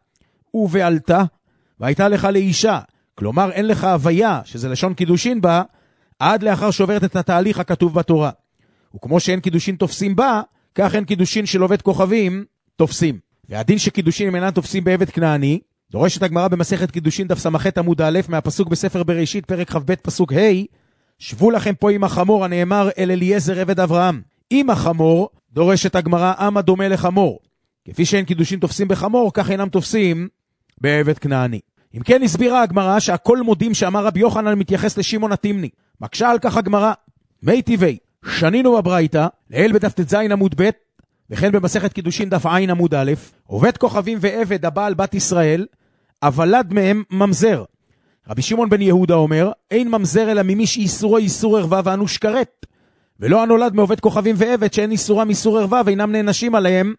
ובעלתה והייתה לך לאישה, כלומר אין לך הוויה שזה לשון קידושין בה עד לאחר שעוברת את התהליך הכתוב בתורה. וכמו שאין קידושין תופסים בה, כך אין קידושין של עובד כוכבים תופסים. והדין שקידושין הם אינם תופסים בעבד כנעני דורשת הגמרא במסכת קידושין דף סמכת עמוד א' מהפסוק בספר בראשית פרק כ"ב פסוק ה', שבו לכם פה עם החמור הנאמר אל אליעזר עבד אברהם. עם החמור דורשת הגמרא עם הדומה לחמור, כפי שאין קידושין תופסים בחמור, כך אינם תופסים בעבד כנעני. אם כן הסבירה הגמרא שהכל מודים שאמר רבי יוחנן מתייחס לשמעון התימני. מקשה על כך הגמרא, מי טבעי, שנינו בברייתא, לעיל בדף ט"ז עמוד ב', וכן במסכת קידושין דף ע' עמוד א', עובד כוכבים ועבד הבעל בת ישראל, הוולד מהם ממזר. רבי שמעון בן יהודה אומר, אין ממזר אלא ממי שאיסורו איסור ערווה ואנוש כרת, ולא הנולד מעובד כוכבים ועבד שאין איסורם איסור ערווה ואינם נענשים עליהם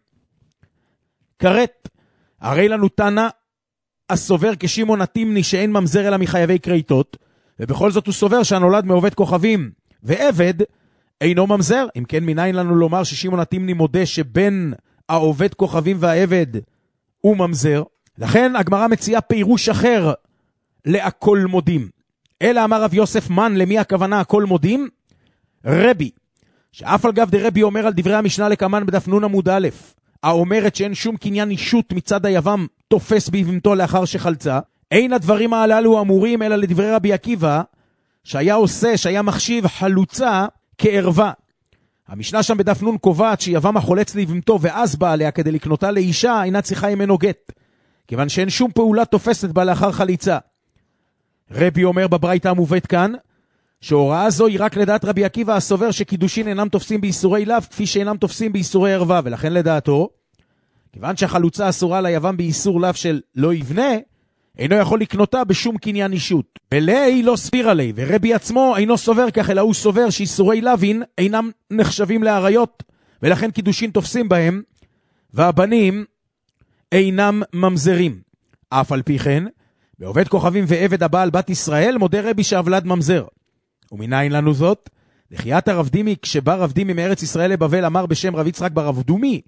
כרת. הרי לנו תנא הסובר כשמעון התימני שאין ממזר אלא מחייבי קריתות, ובכל זאת הוא סובר שהנולד מעובד כוכבים ועבד אינו ממזר. אם כן, מניין לנו לומר ששמעון התימני מודה שבין העובד כוכבים והעבד הוא ממזר? לכן הגמרא מציעה פירוש אחר להכל מודים. אלא אמר רב יוסף מן, למי הכוונה הכל מודים? רבי, שאף על גב דרבי אומר על דברי המשנה לקמן בדף נון עמוד א', האומרת שאין שום קניין אישות מצד היבם תופס ביבמתו לאחר שחלצה, אין הדברים הללו אמורים אלא לדברי רבי עקיבא, שהיה עושה, שהיה מחשיב חלוצה כערווה. המשנה שם בדף נון קובעת שיבם החולץ ליבמתו ואז בא עליה כדי לקנותה לאישה, אינה צריכה ממנו גט, כיוון שאין שום פעולה תופסת בה לאחר חליצה. רבי אומר בברייתא המובאת כאן, שהוראה זו היא רק לדעת רבי עקיבא הסובר שקידושין אינם תופסים באיסורי לאו כפי שאינם תופסים באיסורי ערווה, ולכן לדעתו, כיוון שהחלוצה אסורה ליבם באיסור לאו של לא יבנה, אינו יכול לקנותה בשום קניין אישות. בלי לא סביר עלי, ורבי עצמו אינו סובר כך, אלא הוא סובר שאיסורי לאווין אינם נחשבים לעריות, ולכן קידושין תופסים בהם, והבנים אינם ממזרים. אף על פי כן, בעובד כוכבים ועבד הבעל בת ישראל, מודה רבי שהוולד ממזר. ומניין לנו זאת? לחיית הרב דימי, כשבא רב דימי מארץ ישראל לבבל, אמר בשם רב יצחק בר אבדומי,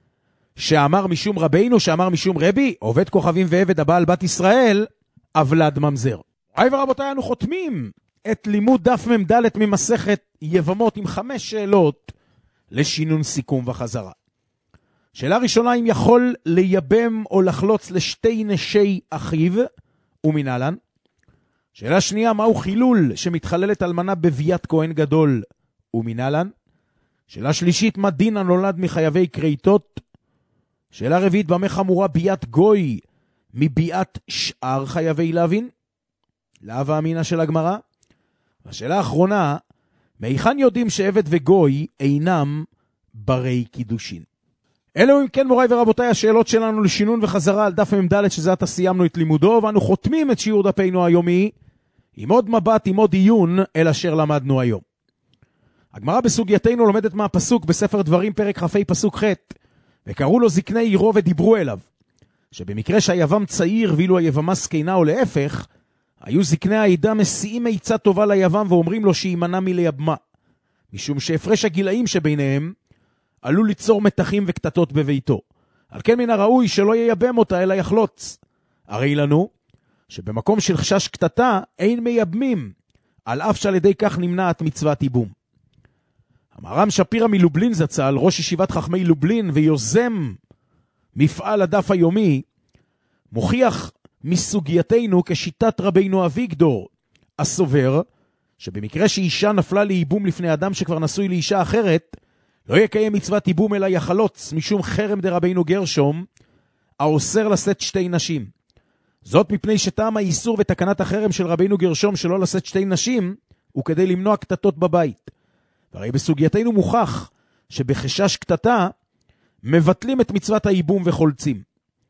שאמר משום רבינו, שאמר משום רבי, עובד כוכבים ועבד הבעל בת ישראל, הוולד ממזר. היי ורבותיי, אנו חותמים את לימוד דף ממדלת ממסכת יבמות עם חמש שאלות לשינון סיכום וחזרה. שאלה ראשונה, אם יכול לייבם או לחלוץ לשתי נשי אחיו, ומנהלן. שאלה שנייה, מהו חילול שמתחללת אלמנה בביית כהן גדול, ומנהלן. שאלה שלישית, מה דין הנולד מחייבי קריתות? שאלה רביעית, במה חמורה ביית גוי מביית שאר חייבי להבין? להווה אמינה של הגמרא. והשאלה האחרונה, מהיכן יודעים שעבד וגוי אינם ברי קידושין? אלו אם כן מוריי ורבותיי השאלות שלנו לשינון וחזרה על דף ממדלת, שזה עתה סיימנו את לימודו, ואנו חותמים את שיעור דפינו היומי עם עוד מבט, עם עוד עיון אל אשר למדנו היום. הגמרא בסוגייתנו לומדת מהפסוק בספר דברים פרק כ"ה פסוק ח', וקראו לו זקני עירו ודיברו אליו, שבמקרה שהיבם צעיר ואילו היבמה זקנה או להפך, היו זקני העדה מסיעים עצה טובה ליבם ואומרים לו שימנע מלייבמה, משום שהפרש הגילאים שביניהם עלול ליצור מתחים וקטטות בביתו. על כן מן הראוי שלא ייבם אותה אלא יחלוץ. הרי לנו שבמקום של חשש קטטה אין מייבמים, על אף שעל ידי כך נמנעת מצוות ייבום. המהר"ם שפירא מלובלין זצ"ל, ראש ישיבת חכמי לובלין ויוזם מפעל הדף היומי, מוכיח מסוגייתנו כשיטת רבינו אביגדור הסובר, שבמקרה שאישה נפלה לייבום לפני אדם שכבר נשוי לאישה אחרת, לא יקיים מצוות ייבום אלא יחלוץ, משום חרם דרבינו גרשום האוסר לשאת שתי נשים. זאת מפני שטעם האיסור ותקנת החרם של רבינו גרשום שלא לשאת שתי נשים הוא כדי למנוע קטטות בבית. והרי בסוגייתנו מוכח שבחשש קטטה מבטלים את מצוות הייבום וחולצים.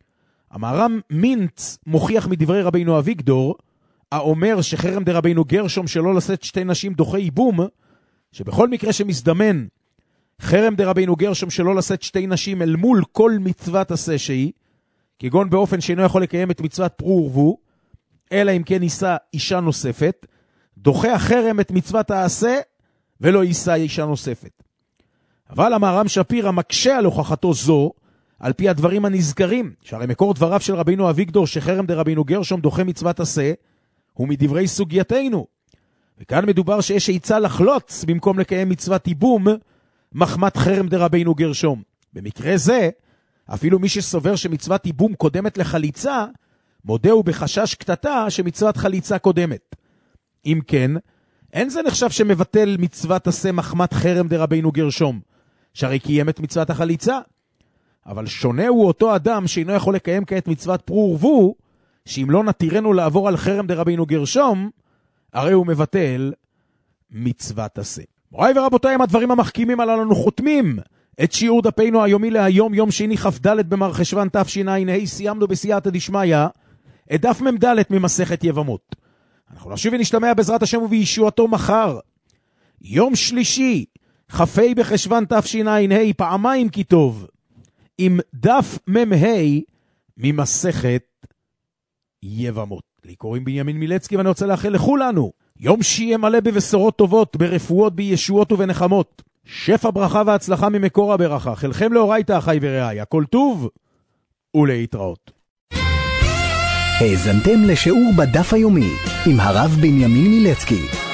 המהר"ם מינץ מוכיח מדברי רבינו אביגדור האומר שחרם דרבינו גרשום שלא לשאת שתי נשים דוחה ייבום, שבכל מקרה שמזדמן חרם דרבינו גרשום שלא לשאת שתי נשים אל מול כל מצוות עשה שהיא, כגון באופן שאינו יכול לקיים את מצוות פרו ורבו, אלא אם כן יישא אישה נוספת, דוחה החרם את מצוות העשה ולא יישא אישה נוספת. אבל המהר"ם שפירא מקשה על הוכחתו זו על פי הדברים הנזכרים, שהרי מקור דבריו של רבינו אביגדור שחרם דרבינו גרשום דוחה מצוות עשה הוא מדברי סוגייתנו, וכאן מדובר שיש עצה לחלוץ במקום לקיים מצוות ייבום מחמת חרם דרבינו גרשום. במקרה זה אפילו מי שסובר שמצוות ייבום קודמת לחליצה, מודה הוא בחשש קטטה שמצוות חליצה קודמת. אם כן, אין זה נחשב שמבטל מצוות עשה מחמת חרם דרבינו גרשום, שהרי קיים את מצוות החליצה. אבל שונה הוא אותו אדם שאינו יכול לקיים כעת מצוות פרו ורבו, שאם לא נתירנו לעבור על חרם דרבינו גרשום, הרי הוא מבטל מצוות עשה. מוריי ורבותיי, עם הדברים המחכימים הללו אנו חותמים את שיעור דפינו היומי להיום, יום שני כ"ד במרחשוון תשע"ה. סיימנו בסייעתא דשמיא את דף מ"ד ממסכת יבמות. אנחנו נשוב ונשתמע בעזרת השם ובישועתו מחר, יום שלישי כ"ה בחשוון תשע"ה, פעמיים כי טוב, עם דף מ"ה ממסכת יבמות. לי קוראים בנימין מילצקי, ואני רוצה לאחל לכולנו יום שיהיה מלא בבשורות טובות, ברפואות, בישועות ובנחמות, שפע ברכה והצלחה ממקור הברכה. חלכם לאורייתא אחי ורעי, הכל טוב ולהתראות. האזנתם לשיעור בדף היומי עם הרב בנימין מילצקי.